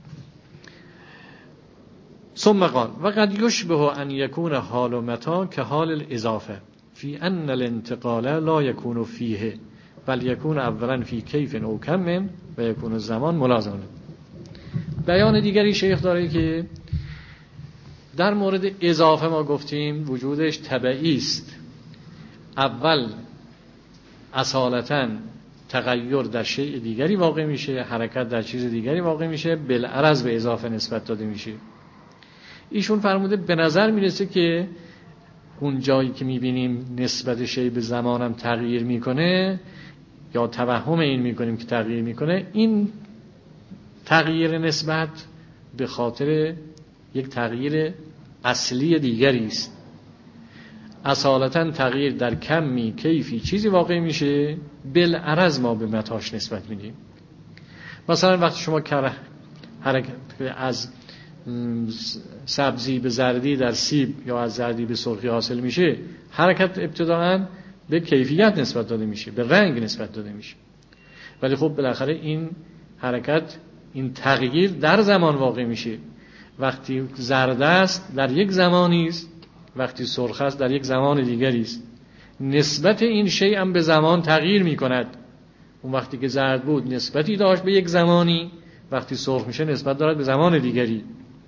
ثم قال وقد یشبه ان یکون حال متا که حال الاضافه فی ان الانتقال لا یکون فیه بل یکون اولا فی کیف او کم و یکون الزمان ملازمه. بیان دیگری شیخ داره که در مورد اضافه ما گفتیم وجودش تبعی است، اول اصالتاً تغییر در شیء دیگری واقع میشه، حرکت در چیز دیگری واقع میشه، بالعرض به اضافه نسبت داده میشه. ایشون فرموده به نظر میرسه که اون جایی که میبینیم نسبت شیء به زمانم تغییر میکنه یا توهم این میکنیم که تغییر میکنه، این تغییر نسبت به خاطر یک تغییر اصلی دیگری است. اصالتاً تغییر در کمی کیفی چیزی واقع میشه، بالعرض ما به متاش نسبت میدیم. مثلا وقتی شما حرکت از سبزی به زردی در سیب یا از زردی به سرخی حاصل میشه، حرکت ابتداعاً به کیفیت نسبت داده میشه، به رنگ نسبت داده میشه. ولی خب بالاخره این حرکت، این تغییر در زمان واقع میشه. وقتی زرد است در یک زمانی است، وقتی سرخ است در یک زمان دیگری است. نسبت این شیء هم به زمان تغییر میکند. اون وقتی که زرد بود نسبتی داشت به یک زمانی، وقتی سرخ میشه نسبت دارد به زمان دیگری.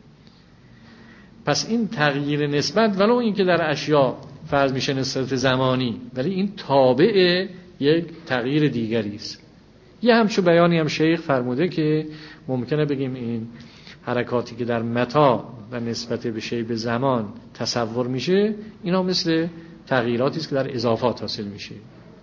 پس این تغییر نسبت ولو این که در اشیاء فرض میشه نسبت زمانی، ولی این تابع یک تغییر دیگری است. یه همچو بیانی هم شیخ فرموده که ممکنه بگیم این حرکاتی که در متا و نسبت به شیء به زمان تصور میشه، اینا مثل تغییراتی است که در اضافات حاصل میشه.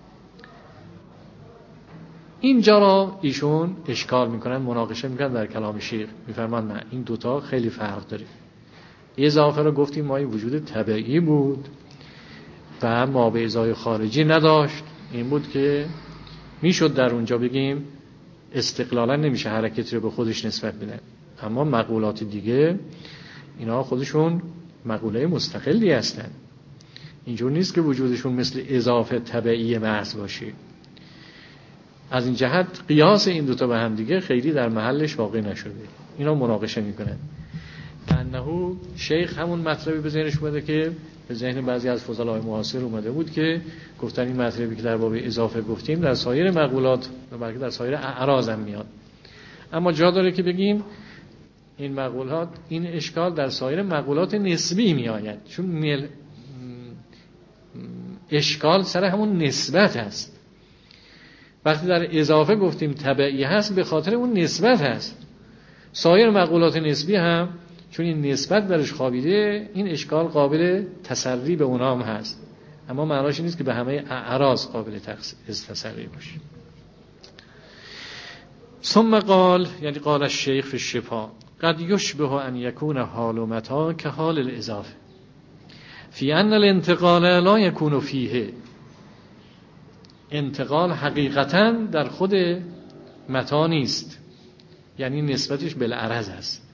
اینجا را ایشون اشکال میکنن، مناقشه میکنن در کلام شیخ، میفرمان نه، این دوتا خیلی فرق داره. اضافه رو گفتیم ما این وجود طبیعی بود و ما به ازای خارجی نداشت. این بود که میشد در اونجا بگیم استقلالا نمیشه حرکتی رو به خودش نسبت بده. اما مقولات دیگه اینا خودشون مقوله مستقلی هستن. اینجور نیست که وجودشون مثل اضافه طبیعی محض باشه. از این جهت قیاس این دوتا به هم دیگه خیلی در محلش واقع نشده. اینا مناقشه میکنن. انه شیخ همون مطلبی به ذهنش اومده که به ذهن بعضی از فضلای معاصر اومده بود که گفتن این مطلبی که در باب اضافه گفتیم در سایر مقولات و بلکه در سایر اعراض هم میاد. اما جا داره که بگیم این مقولات، این اشکال در سایر مقولات نسبی میآید، چون اشکال سر همون نسبت هست. وقتی در اضافه گفتیم طبیعی هست به خاطر اون نسبت هست. سایر مقولات نسبی هم چون این نسبت درش خوابیده، این اشکال قابل تسری به اونها هم هست. اما معناش نیست که به همه اعراض قابل تسری باشه. ثم قال، یعنی قال الشیخ فی الشفا، قد یشبه ان یکون حال متا که حال الاضافه فی ان الانتقال لا یکون فیه. انتقال حقیقتا در خود متا نیست، یعنی نسبتش بالعرض است.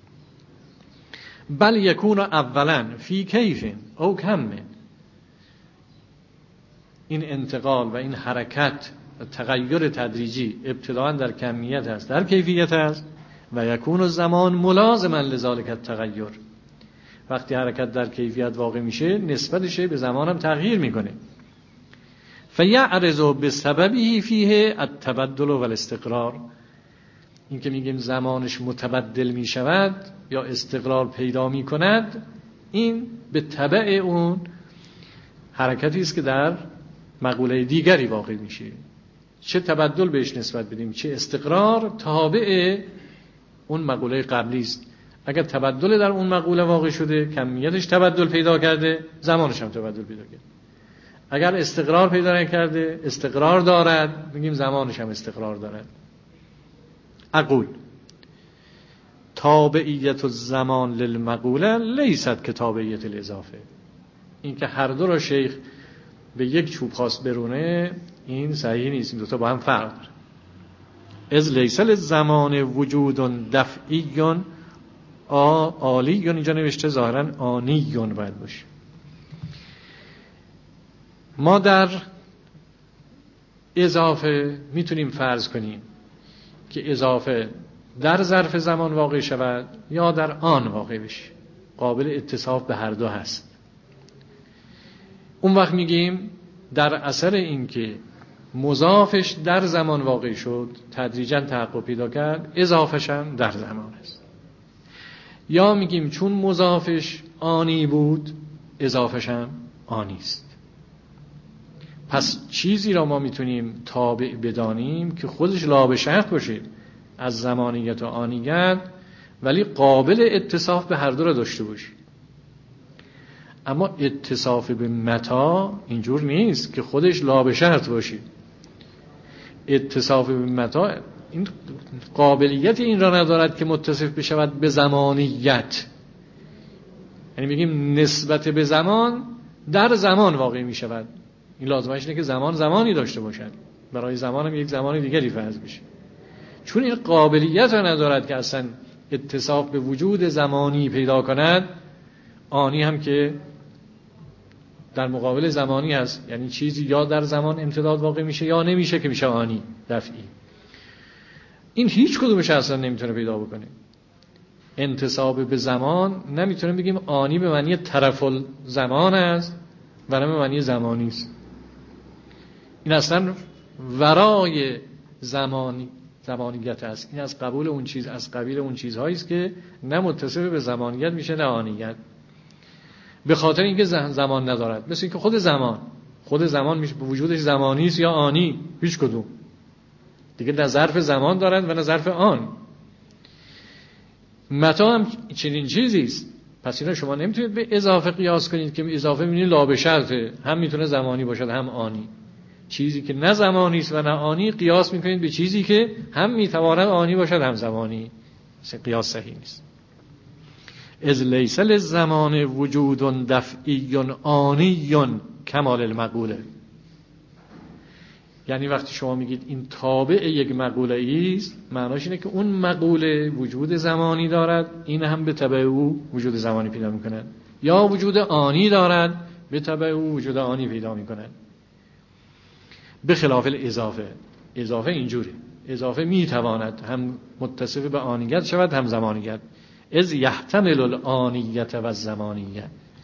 بل یکون اولا فی کیف او کم. این انتقال و این حرکت و تغییر تدریجی ابتداء در کمیت است، در کیفیت است. و یکون الزمان ملازما لذالک التغیر. وقتی حرکت در کیفیت واقع میشه نسبتش به زمان هم تغییر میکنه. فیعرض بسببه فیه التبدل و الاستقرار. این که میگیم زمانش متبدل میشود یا استقرار پیدا میکند، این به تبع اون حرکتی است که در مقوله دیگری واقع میشه. چه تبدل بهش نسبت بدیم چه استقرار تابع اون مقوله قبلی است. اگر تبدل در اون مقوله واقع شده، کمیتش تبدل پیدا کرده، زمانش هم تبدل پیدا کرده. اگر استقرار پیدا نکرده، استقرار دارد، میگیم زمانش هم استقرار دارد. اقول تابعیت الزمان للمقوله لیست که تابعیت الاضافه. این که هر دو را شیخ به یک چوب خواست برونه، این صحیح نیست. این دوتا با هم فرق داره. از لیس للزمان وجود دفعی عالی، اینجا نوشته ظاهرا آنی باید باشه. ما در اضافه میتونیم فرض کنیم که اضافه در ظرف زمان واقع شود یا در آن واقع بشه، قابل اتصاف به هر دو هست. اون وقت میگیم در اثر این که مضافش در زمان واقع شد، تدریجا تحقق پیدا کرد، اضافش هم در زمان است. یا میگیم چون مضافش آنی بود، اضافش هم آنی است. پس چیزی را ما میتونیم تابع بدانیم که خودش لا به شرط باشه از زمانیت و آنیت، ولی قابل اتصاف به هر دو را داشته باشه. اما اتصاف به متا اینجور نیست که خودش لا به شرط باشه. اتصاف به متا این قابلیت این را ندارد که متصف بشود به زمانیت. یعنی میگیم نسبت به زمان در زمان واقع می شود. این لازمش اینه که زمان زمانی داشته باشد، برای زمان هم یک زمان دیگری فرض بشه. چون این قابلیت را ندارد که اصلا اتصاف به وجود زمانی پیدا کند، آنی هم که در مقابل زمانی هست، یعنی چیزی یا در زمان امتداد واقع میشه یا نمیشه که میشه آنی دفعی. این هیچ کدومش اصلا نمیتونه پیدا بکنه. انتصاب به زمان نمیتونیم بگیم آنی به معنی طرف الزمان است و نه به معنی زمانی است. این اصلا ورای زمانیت است. این از قبول اون چیز، از قبیل اون چیزهایی است که نه متصف به زمانیت میشه نه آنیت، به خاطر اینکه زمان ندارد. مثل اینکه خود زمان میشه به وجودش زمانی است یا آنی، هیچ کدوم دیگه نه ظرف زمان دارد و نه ظرف آن. متا هم چنین چیزی است. پس اینا شما نمیتونید به اضافه قیاس کنید که اضافه می‌بینید لا به شرطه، هم میتونه زمانی باشد هم آنی. چیزی که نه زمانی است و نه آنی قیاس میکنید به چیزی که هم میتواند آنی باشد هم زمانی. قیاس صحیح نیست. از لیس للزمان وجود دفعی آنی کمال المقوله. یعنی وقتی شما میگید این تابع یک مقوله است، معناش اینه که اون مقوله وجود زمانی دارد، این هم به تبع او وجود زمانی پیدا میکند، یا وجود آنی دارد به تبع او وجود آنی پیدا میکند. به خلاف الاضافه. اضافه اینجوری، اضافه میتواند هم متصف به آنیت شود هم زمانیت. از یحتمل الآنیت و الزمانیت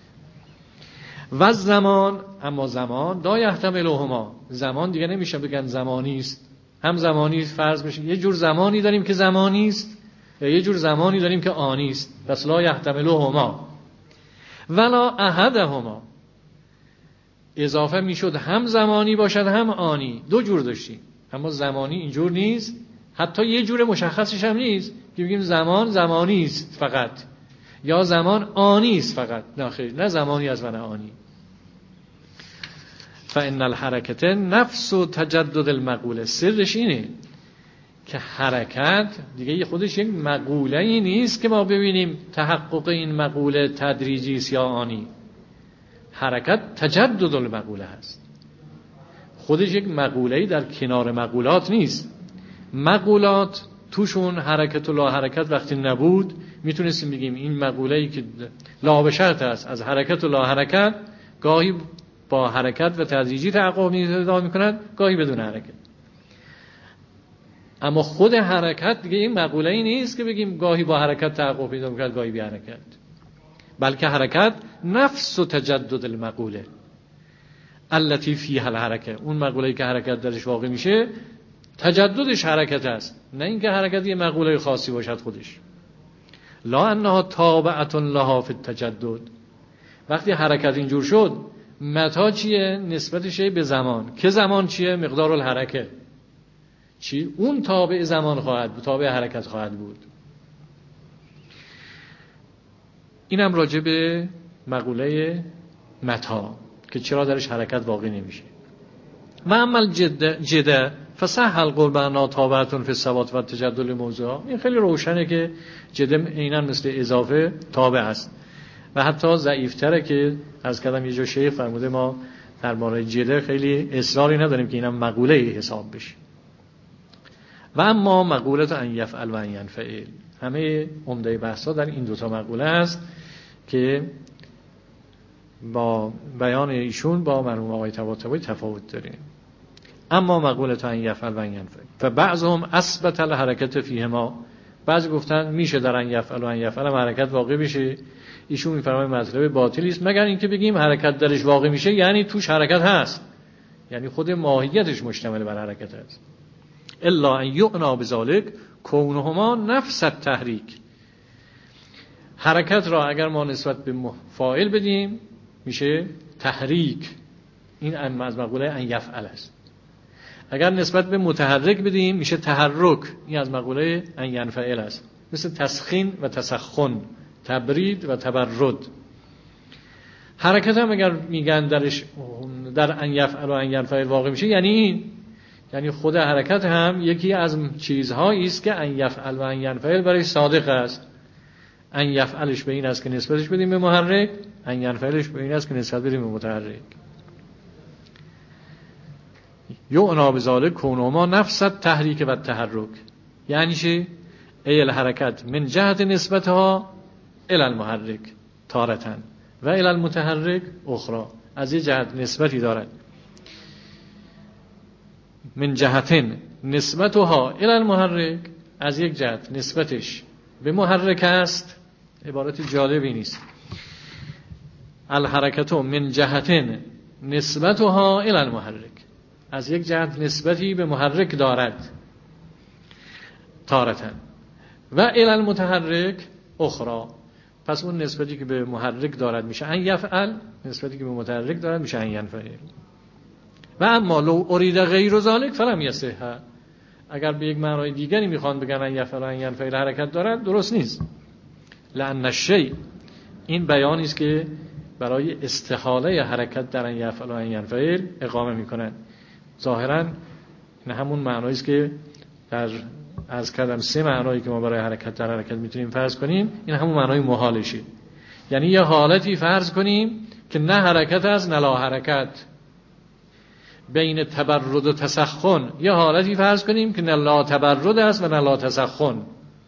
و زمان، اما زمان لا یحتملهما. زمان دیگه نمیشه بگن زمانی است هم زمانی است. فرض بشه یه جور زمانی داریم که زمانی است و یه جور زمانی داریم که آنی است، پس لا یحتملهما ولا احدهما. اضافه میشد هم زمانی باشد هم آنی، دو جور داشتیم. اما زمانی اینجور نیست، حتی یه جور مشخصش هم نیست که بگیم زمان زمانی است فقط یا زمان آنی است فقط. نه خیر، نه زمانی است و نه آنی. فإن الحرکت نفس تجدد المقوله. سرش اینه که حرکت دیگه خودش یک مقوله ای نیست که ما ببینیم تحقق این مقوله تدریجی است یا آنی. حرکت تجدد المقوله هست. خودش یک مقوله‌ای در کنار مقولات نیست. مقولات توشون حرکت و لا حرکت وقتی نبود میتونستیم بگیم این مقوله‌ای که لا به شرط است از حرکت و لا حرکت، گاهی با حرکت و تدریجی تحقق پیدا می‌کند، گاهی بدون حرکت. اما خود حرکت دیگه این مقوله‌ای نیست که بگیم گاهی با حرکت تحقق پیدا می‌کند گاهی بی حرکت، بلکه حرکت نفس و تجدد المقوله التي فيها الحرکه. اون مقوله‌ای که حرکت درش واقع میشه تجددش حرکت است، نه اینکه حرکت یه مقوله خاصی باشد خودش. لا انها تابعه لها فی التجدد. وقتی حرکت اینجور شد، متا چیه؟ نسبتش به زمان. که زمان چیه؟ مقدار الحرکه. چی؟ اون تابع زمان خواهد بود، تابع حرکت خواهد بود. اینم راجع به مقوله متا که چرا درش حرکت واقع نمیشه. و اما جده فصح القول بنا تابعتون فی الثبات و تجدد موضوع. این خیلی روشنه که جده عیناً مثل اضافه تابع است و حتی ضعیف‌تره که از کلام یه جا شیخ فرموده ما در مورد جده خیلی اصراری نداریم که اینم مقوله حساب بشه. و اما مقوله ان یفعل و ان ینفعل. همه عمده بحثا در این دوتا مقوله است که با بیان ایشون با مرحوم آقای طباطبایی تفاوت داره. اما مقوله ان یفعل و ان ینفعل فبعضهم اثبت الحرکت فیهما. بعضی گفتن میشه در ان یفعل و ان ینفعل حرکت واقع بشه. ایشون میفرماید مطلب باطلی است مگر اینکه بگیم حرکت درش واقع میشه یعنی توش حرکت هست، یعنی خود ماهیتش مشتمل بر حرکت است. الا ان یعنا بذلک کونهما نفس التحریک. حرکت را اگر ما نسبت به فاعل بدیم میشه تحریک، این از مقوله ان یفعل است. اگر نسبت به متحرک بدیم میشه تحرک، این از مقوله ان ینفعل است. مثل تسخین و تسخن، تبرید و تبرد. حرکت هم اگر میگن درش در ان یفعل و ان ینفعل واقع میشه یعنی این، یعنی خود حرکت هم یکی از چیزهایی است که ان یفعل و ان ینفعل برای صادق است. ان یفعلش به این است که نسبتش بدیم به محرک، ان ینفعلش به این است که نسبت بدیم به متحرک. یعنا بذلک کونهما نفس التحریک و التحرک. یعنی چه؟ ای الحرکت من جهت نسبتها الی المحرک تارة و الی المتحرک اخرى، از یه جهت نسبتی دارد. من جهتین نسبتها الی المحرک، از یک جهت نسبتش به محرک است. عبارت جالبی نیست. الحرکت من جهتین نسبتها الی المحرک، از یک جهت نسبتی به محرک دارد تارتن و الی المتحرک اخرى، پس اون نسبتی که به محرک دارد میشه ان یفعل، نسبتی که به متحرک دارد میشه ان ینفعل. و اما لو ارید غیر ذلک فلم یصح، اگر به یک معنای دیگری میخوان بگن ان یفعل و ان ینفعل حرکت دارد، درست نیست. لأن الشیء، این بیانی است که برای استحاله حرکت در ان یفعل و ان ینفعل اقامه میکنن. ظاهرا این همون معنایی است که در از کردم سه معنایی که ما برای حرکت در حرکت میتونیم فرض کنیم، این همون معنای محالشه. یعنی یه حالتی فرض کنیم که نه حرکت است نه لا حرکت، بین تبرد و تسخن یه حالتی فرض کنیم که نه لا تبرد است و نه لا تسخن.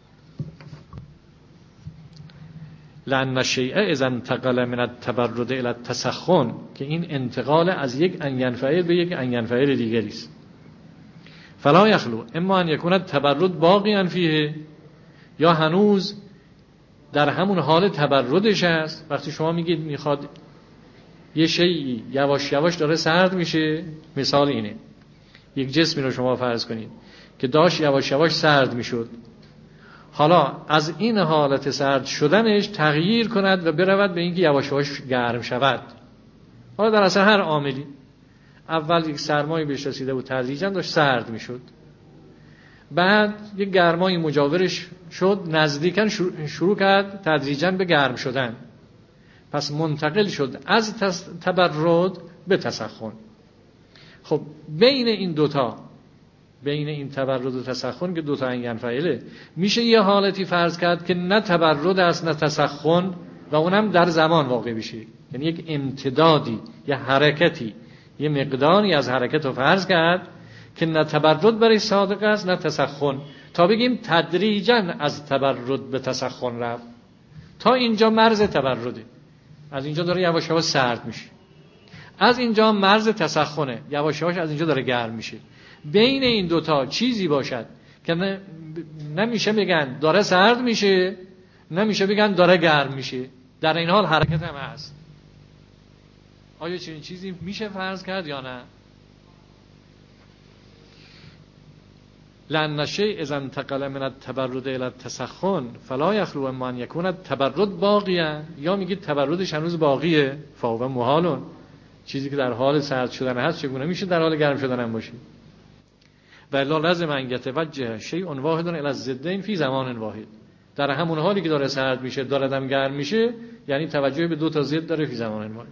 لأن الشیء اذا انتقل من التبرد الى التسخن، که این انتقال از یک ان ینفعل به یک ان ینفعل دیگری است. فلا یخلو اما ان یکون التبرد باقیا فیه، یا هنوز در همون حال تبردش است. وقتی شما میگید میخواد یه شیئی یواش یواش داره سرد میشه، مثال اینه یک جسمی رو شما فرض کنید که داشت یواش یواش سرد میشد، حالا از این حالت سرد شدنش تغییر کند و برود به اینکه یواش یواش گرم شود. حالا در اصل هر عاملی، اول یک سرمایی بهش رسیده بود، تدریجا داشت سرد میشد، بعد یک گرمایی مجاورش شد، نزدیکاً شروع کرد تدریجا به گرم شدن، پس منتقل شد از تبرد به تسخن. خب بین این دوتا، بین این تبرد و تسخن که دوتا ان ینفعله، میشه یه حالتی فرض کرد که نه تبرد است نه تسخن و اونم در زمان واقع بشه. یعنی یک امتدادی، یه حرکتی، یه مقداری از حرکت رو فرض کرد که نه تبرد برای صادق است نه تسخن، تا بگیم تدریجاً از تبرد به تسخن رفت. تا اینجا مرز تبرده، از اینجا داره یواش یواش سرد میشه، از اینجا مرز تسخنه، یواش یواش از اینجا داره گرم میشه. بین این دوتا چیزی باشد که نمیشه بگن داره سرد میشه، نمیشه بگن داره گرم میشه، در این حال حرکت هم هست. آیا چنین چیزی میشه فرض کرد یا نه؟ لأن الشیء اذا انتقل من التبرد الى التسخن فلا یخلو اما ان یکون التبرد باقیا، یا میگید تبردش هنوز باقیه، فهو محال، چیزی که در حال سرد شدن هست چگونه میشه در حال گرم شدن هم باشه؟ و الا لازم ان یتوجه شیء واحد الی الضدین فی زمان واحد، در همون حالی که داره سرد میشه داره دم گرم میشه، یعنی توجه به دو تا ضد داره فی زمان واحد.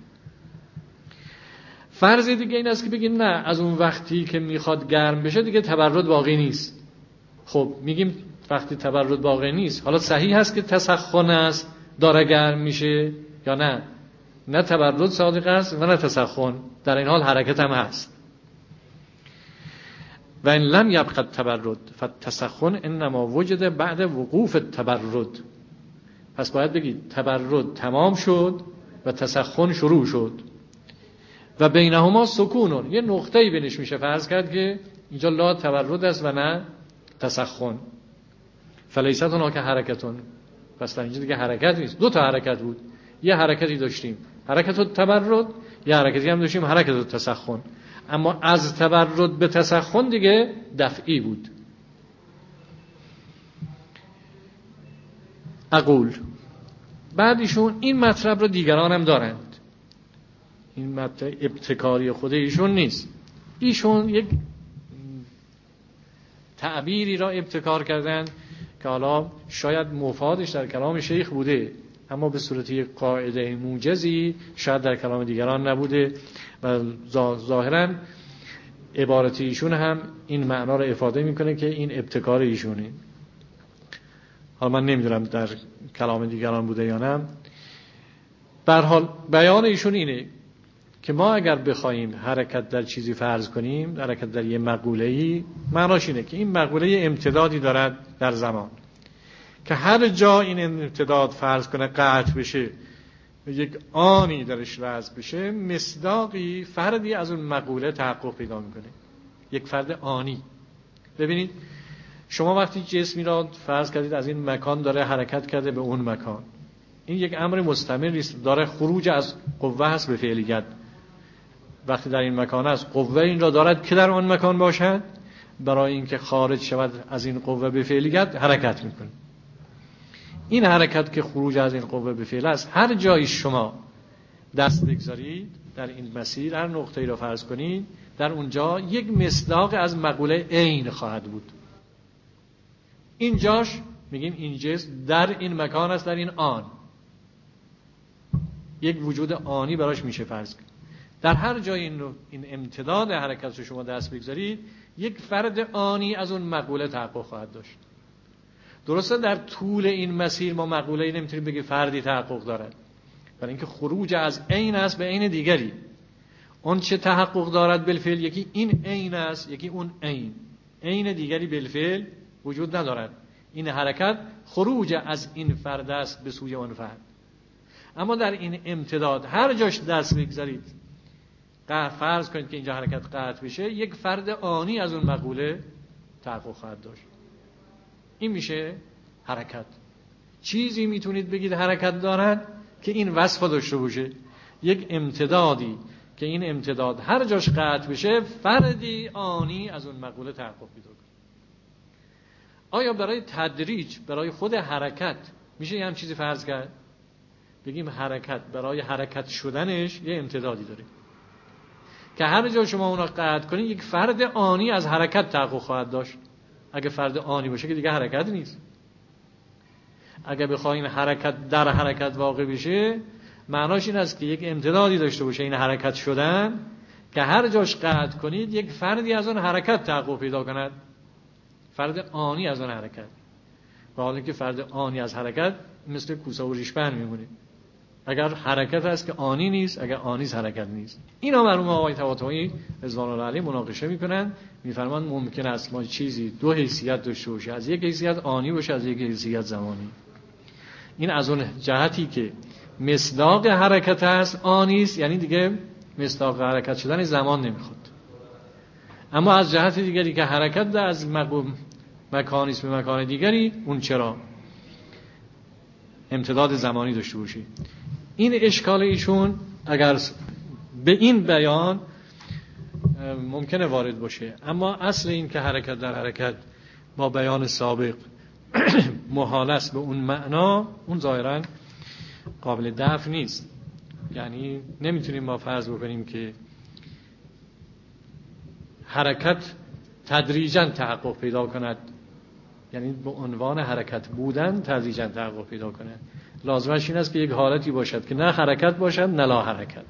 فرض دیگه این است که بگیم نه، از اون وقتی که میخواد گرم بشه دیگه تبرد باقی نیست. خب میگیم وقتی تبرد باقی نیست، حالا صحیح هست که تسخن است داره گرم میشه یا نه؟ نه تبرد صادق است و نه تسخن، در این حال حرکت هم هست. و ان لم یبق التبرد فالتسخن انما وجد بعد وقوف التبرد، پس باید بگید تبرد تمام شد و تسخن شروع شد و بینهما سکونون، یه نقطه‌ای بینش میشه فرض کرد که اینجا لا تبرد است و نه تسخن. فلیست هناک حرکتون، پس در اینجا دیگه حرکت نیست. دو تا حرکت بود، یه حرکتی داشتیم حرکت التبرد، یه حرکتی هم داشتیم حرکت التسخن، اما از تبرد به تسخن دیگه دفعی بود. اقول، بعد ایشون این مطلب رو دیگران هم دارند، این مطلب ابتکاری خود ایشون نیست، ایشون یک تعبیری را ابتکار کردن که حالا شاید مفادش در کلام شیخ بوده، اما به صورت یک قاعده موجزی شاید در کلام دیگران نبوده و ظاهراً عبارت ایشون هم این معنا را افاده میکنه که این ابتکار ایشونه. حالا من نمیدونم در کلام دیگران بوده یا نه. به هر حال بیان ایشون اینه که ما اگر بخوایم حرکت در چیزی فرض کنیم، حرکت در یه مقوله‌ای، معناش اینه که این مقوله امتدادی دارد در زمان که هر جا این امتداد فرض کنه قطع بشه و یک آنی درش وضع بشه، مصداقی فردی از اون مقوله تحقق پیدا میکنه، یک فرد آنی. ببینید شما وقتی جسمی را فرض کردید از این مکان داره حرکت کرده به اون مکان، این یک امر مستمر نیست، داره خروج از قوه هست به فعلیت. وقتی در این مکان است قوه این را دارد که در آن مکان باشد، برای اینکه خارج شود از این قوه به فعلیت حرکت میکنه. این حرکت که خروج از این قوه به فعل است، هر جایی شما دست بگذارید در این مسیر، هر نقطه‌ای را فرض کنید، در اونجا یک مصداق از مقوله عین خواهد بود. اینجاش میگیم این جسم در این مکان است، در این آن، یک وجود آنی براش میشه فرض کنید. در هر جای این امتداد حرکت رو شما دست بگذارید، یک فرد آنی از اون مقوله تحقق خواهد داشت. درسته در طول این مسیر ما مقوله‌ای نمیتونیم بگیم فردی تحقق دارد، برای اینکه خروج از عین است به عین دیگری. اون چه تحقق دارد بالفعل، یکی این عین است، یکی اون عین دیگری بالفعل وجود ندارد. این حرکت خروج از این فرد است به سوی اون فرد. اما در این امتداد هر جاش دست بگذارید، فرض کنید که اینجا حرکت قطع بشه، یک فرد آنی از اون مقوله تحقق خواهد داشت. این میشه حرکت. چیزی میتونید بگید حرکت دارد که این وصف داشته باشه، یک امتدادی که این امتداد هر جاش قطع بشه فردی آنی از اون مقوله تحقق پیدا کنه. آیا برای تدریج، برای خود حرکت میشه یه هم چیزی فرض کرد؟ بگیم حرکت برای حرکت شدنش یه امتدادی داره که هر جا شما اون را قطع کنید یک فرد آنی از حرکت تحقق خواهد داشت. اگه فرد آنی باشه که دیگه حرکت نیست. اگه بخواین حرکت در حرکت واقع بشه، معناش این است که یک امتدادی داشته باشه این حرکت شدن، که هر جاش قطع کنید یک فردی از اون حرکت تحقق پیدا کند، فرد آنی از اون حرکت. و حالا که فرد آنی از حرکت مثل کوسه و ریشپن میمونه. اگر حرکت هست که آنی نیست، اگر آنی است حرکت نیست. اینا مرحوم آقای طباطبایی رضوان الله علیه مناقشه میکنن، میفرمان ممکن است ما چیزی دو حیثیت داشته باشه، از یک حیثیت آنی باشه، از یک حیثیت زمانی. این از اون جهتی که مصداق حرکت هست آنی است، یعنی دیگه مصداق حرکت شدن زمان نمیخواد. اما از جهت دیگری که حرکت از مکانی است به مکان دیگری، اون چرا امتداد زمانی داشته باشه. این اشکال ایشون اگر به این بیان ممکنه وارد باشه، اما اصل این که حرکت در حرکت با بیان سابق محال است به اون معنا، اون ظاهرا قابل دفع نیست. یعنی نمیتونیم ما فرض بکنیم که حرکت تدریجاً تحقق پیدا کند، یعنی به عنوان حرکت بودن تدریجاً تحقق پیدا کنه. لازمش این است که یک حالتی باشد که نه حرکت باشد نه لا حرکت.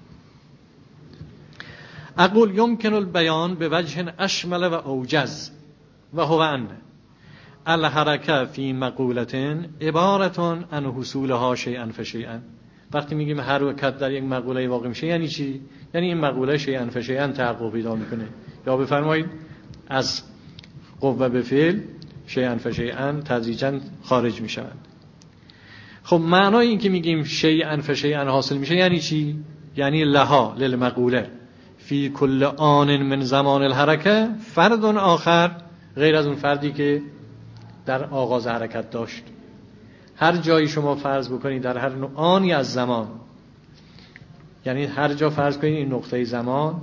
اقول یمکن البیان به وجه اشمل و اوجز و هو ان الحرکه فی مقولتن عبارتون عن حصولها شیئا فشیئا. وقتی میگیم حرکت در یک مقوله واقع میشه یعنی چی؟ یعنی این مقوله شیئا فشیئا تحقق پیدا میکنه. یا بفرمایید از قوه به فعل شیئا فشیئا تدریجا خارج میشوند. خب معنای این که میگیم شیئا فشیئا حاصل میشه یعنی چی؟ یعنی لها للمقوله فی کل آن من زمان الحرکه فرد آخر غیر از اون فردی که در آغاز حرکت داشت. هر جایی شما فرض بکنید در هر آنی از زمان، یعنی هر جا فرض کنید این نقطه زمان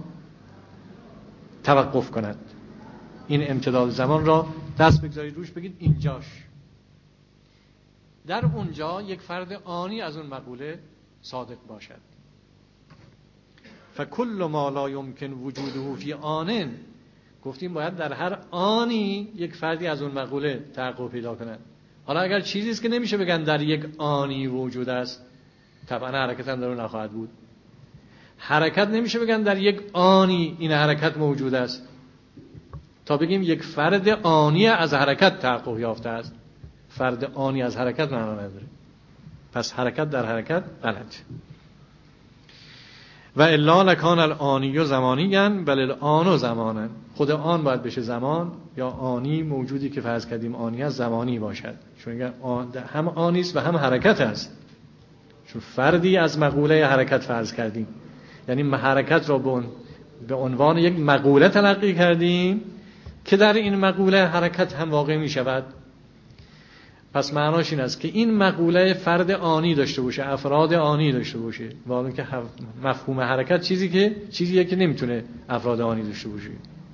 توقف کند، این امتداد زمان را دست بگذارید روش، بگید اینجاش، در اونجا یک فرد آنی از اون مقوله صادق باشد. فکل ما لا یمکن وجوده فی آن، گفتیم باید در هر آنی یک فردی از اون مقوله تحقق پیدا کند. حالا اگر چیزی است که نمیشه بگن در یک آنی وجود است، طبعا حرکت هم در اون نخواهد بود. حرکت نمیشه بگن در یک آنی این حرکت موجود است تا بگیم یک فرد آنی از حرکت تحقق یافته است. فرد آنی از حرکت معنا نداره. پس حرکت در حرکت غلط. و الا لکان الآنی و زمانیاً بل الآن و زماناً. خود آن باید بشه زمان، یا آنی موجودی که فرض کردیم آنی از زمانی باشد، چون هم آنی است و هم حرکت است، چون فردی از مقوله حرکت فرض کردیم، یعنی حرکت را به عنوان یک مقوله تلقی کردیم که در این مقوله حرکت هم واقع می شود. پس معناش این است که این مقوله فرد آنی داشته باشه، افراد آنی داشته باشه، واقعا که مفهوم حرکت چیزیه که نمیتونه افراد آنی داشته باشه.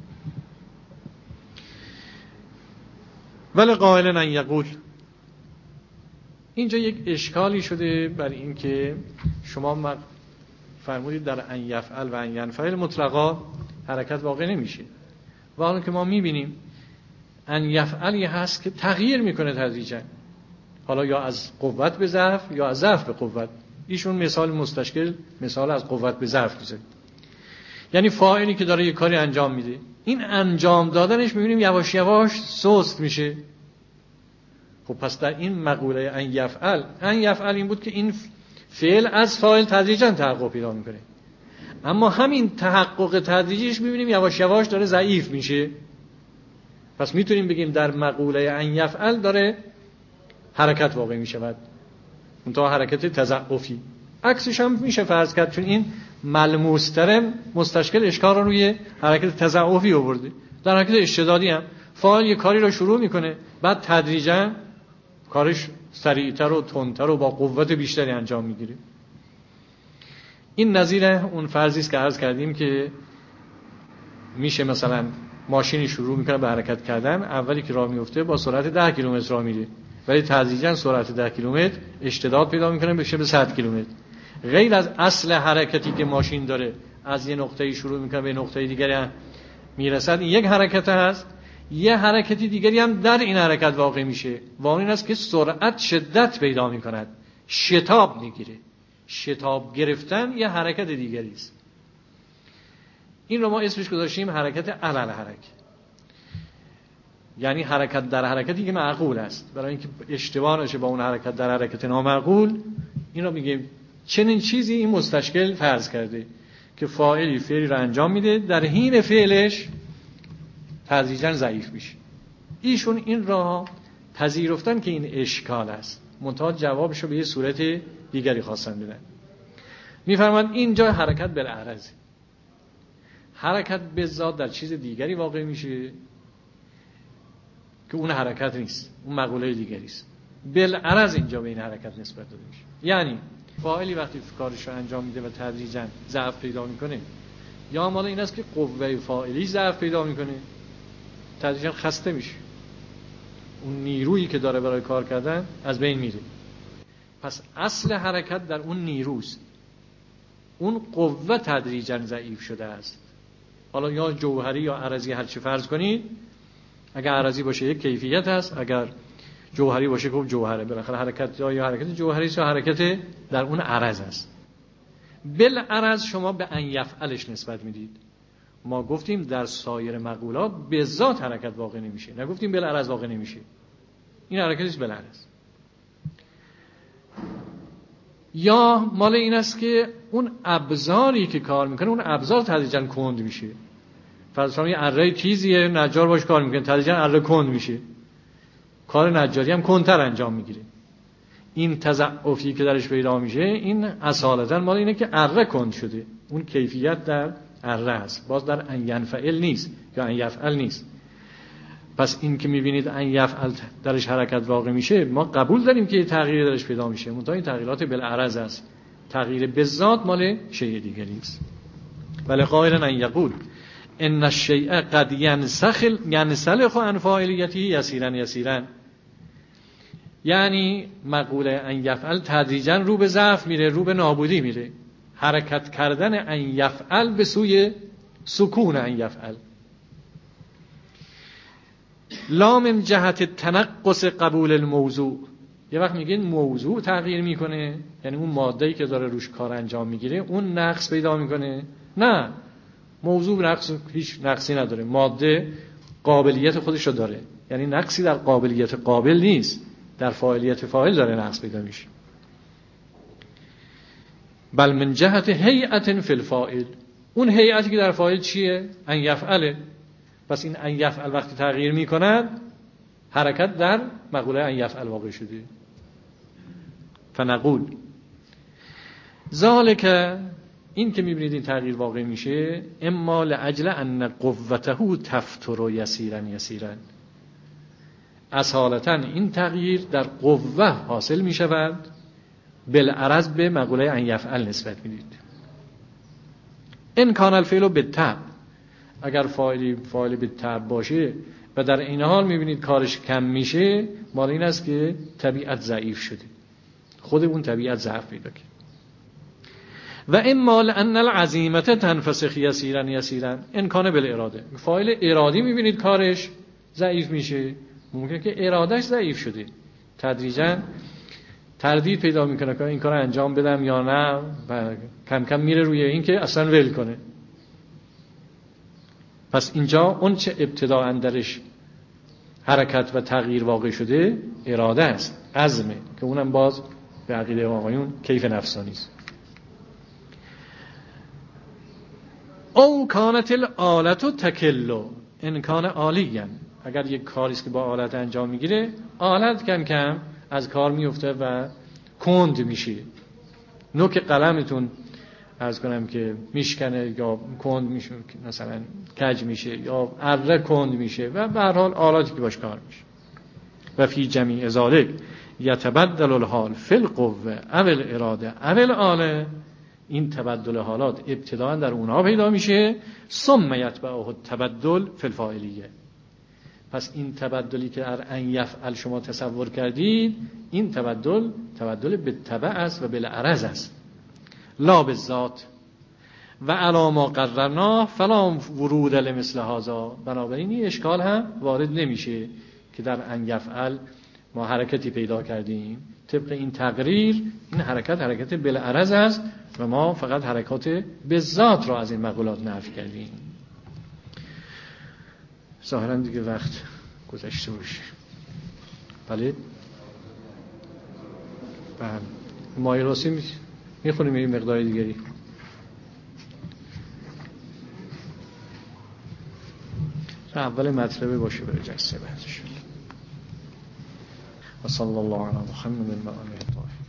ولی قائل ان یقول، اینجا یک اشکالی شده بر این که شما فرمودید در ان یفعل و ان ینفعل مطلقا حرکت واقع نمیشه، واقعا که ما میبینیم ان یفعلی هست که تغییر میکنه تدریجا، حالا یا از قوت به ضعف یا از ضعف به قوت. ایشون مثال مستشکل مثال از قوت به ضعف میزنه، یعنی فاعلی که داره یک کاری انجام میده، این انجام دادنش میبینیم یواش یواش سست میشه. خب پس در این مقوله ان یفعل این بود که این فعل از فاعل تدریجا تحقق پیدا میکنه، اما همین تحقق تدریجیش میبینیم یواش یواش داره ضعیف میشه. پس میتونیم بگیم در مقوله ان یفعل داره حرکت واقع میشود، منتها حرکت تضعفی. عکسش هم میشه فرض کرد، چون این ملموس‌تر مستشکل اشکال رو روی حرکت تضعفی آورده. در حرکت اشتدادی هم فاعل یه کاری رو شروع میکنه، بعد تدریجا کارش سریعتر و تندتر و با قوت بیشتری انجام میگیره. این نظیر اون فرضی است که عرض کردیم که میشه مثلا ماشینی شروع میکنه به حرکت کردن، اولی که راه میفته با سرعت 10 کیلومتر راه میره، ولی تدریجا سرعت 10 کیلومتر اشتداد پیدا میکنه بشه به 100 کیلومتر. غیر از اصل حرکتی که ماشین داره، از یه نقطه‌ای شروع میکنه به نقطه دیگری میرسد، این یک حرکت هست. یه حرکتی دیگری هم در این حرکت واقع میشه، واقع این است که سرعت شدت پیدا میکند، شتاب میگیره. شتاب گرفتن یه حرکت دیگری است. این رو ما اسمش گذاشتیم حرکت علل حرکت، یعنی حرکت در حرکتی که معقول است. برای اینکه اشتباه نشه با اون حرکت در حرکت نامعقول، این رو میگیم چنین چیزی این مستشکل فرض کرده که فاعلی فعلی رو انجام میده، در حین فعلش تدریجا ضعیف میشه. ایشون این را پذیرفتن که این اشکال است، منتها جوابش رو به یه صورت دیگری خواستن بدن. میفرمایند اینجا حرکت بالعرض، حرکت به ذات در چیز دیگری واقع میشه که اون حرکت نیست، اون مقوله دیگری است. بالعرض اینجا به این حرکت نسبت داده میشه. یعنی فاعلی وقتی کارش رو انجام میده و تدریجا ضعف پیدا میکنه، یا مال این است که قوه فاعلی ضعف پیدا میکنه، تدریجا خسته میشه، اون نیرویی که داره برای کار کردن از بین میره. پس اصل حرکت در اون نیروست، اون قوه تدریجا ضعیف شده است. حالا یا جوهری یا عرضی، هر چی فرض کنید، اگر عرضی باشه یک کیفیت هست، اگر جوهری باشه که جوهره، بالاخره حرکت یا حرکت جوهری است یا حرکت در اون عرض است. بالعرض شما به ان یفعلش نسبت میدید. ما گفتیم در سایر مقولات به ذات حرکت واقع نمیشه، نگفتیم بالعرض واقع نمیشه. این حرکتی است بالعرض. یا مال این است که اون ابزاری که کار میکنه، اون ابزار تدریجا کند میشه. فرض کنید یه اره تیزیه، نجار باش کار میکنه، تدریجا اره کند میشه، کار نجاری هم کندتر انجام میگیره. این تضعفی که درش پیدا میشه، این اصالتا مال اینه که اره کند شده، اون کیفیت در اره است، باز در ان ینفعل نیست یا ان یفعل نیست. پس این که میبینید ان یفعل درش حرکت واقع میشه، ما قبول داریم که تغییر درش پیدا میشه، منتها این تغییرات بالعرض است، تغییر به ذات مال شیء دیگری است. ولی قائل ان یقول ان الشیء قد ینسلخ عن فاعلیته یسیرا یسیرا، یعنی مقوله ان یفعل تدریجا رو به ضعف میره، رو به نابودی میره. حرکت کردن ان یفعل به سوی سکون ان یفعل، لا من جهت تنقص قبول الموضوع. یه وقت میگین موضوع تغییر میکنه، یعنی اون ماده‌ای که داره روش کار انجام میگیره اون نقص پیدا میکنه. نه، موضوع هیچ نقصی نداره، ماده قابلیت خودش رو داره، یعنی نقصی در قابلیت قابل نیست، در فاعلیت فاعل داره نقص پیدا میشه. بل من جهت هیئت فی الفاعل، اون هیئتی که در فاعل چیه؟ ان یفعله. پس این ان یفعل وقتی تغییر میکند حرکت در مقوله ان یفعل واقع شده. فنقول ذالک، این که میبینید این تغییر واقع میشه، اما لاجل ان قوته تفتر یسیرا یسیرا، اصالتا این تغییر در قوه حاصل میشود، بالعرض به مقوله ان یفعل نسبت میدید. ان کان الفعل بالتبع، اگر فاعل بالتبع باشه و در این حال میبینید کارش کم میشه، مال این است که طبیعت ضعیف شده، خود اون طبیعت ضعف پیدا کرد. و اما لان العزیمه تنفسخ یسیرا یسیرا ان کان بالاراده، فاعل ارادی میبینید کارش ضعیف میشه، ممکنه که ارادهش ضعیف شده، تدریجا تردید پیدا میکنه که این کار انجام بدم یا نه، و کم کم میره روی این که اصلا ول کنه. پس اینجا اون چه ابتداء درش حرکت و تغییر واقع شده اراده است، عزمه، که اونم باز به عقیده آقایون کیف نفسانی است. او کانت الآلة تکل ان کان آلیا، اگر یک کاری است که با آلت انجام میگیره، آلت کم کم از کار میفته و کند میشه. نوک قلمتون عرض کنم که میشکنه یا کند میشه، مثلا کج میشه یا اره کند میشه و به هر حال آلاتی که باش کار میشه. و فی جمیع ذالک یتبدل الحال فی القوه او الاراده او الاله، این تبدل حالات ابتداء در اونها پیدا میشه، ثم یتبعه التبدل فی الفاعلیه. پس این تبدلی که در ان یفعل شما تصور کردید، این تبدل بالتبع است و بالعرض است، لا بالذات. و علی ما قررنا فلا ورود لمثل هذا، بنابراین این اشکال هم وارد نمیشه که در ان یفعل ما حرکتی پیدا کردیم طبق این تقریر، این حرکت بالعرض است و ما فقط حرکات بالذات را از این مقولات نفی کردیم. ظاهرا دیگه وقت گذشته باشه. بله مایه راسی میخونیم این مقدار دیگری. اول مطلبه باشه برای جلسه بعدش. و صلی الله علی محمد و آله الطاهرین.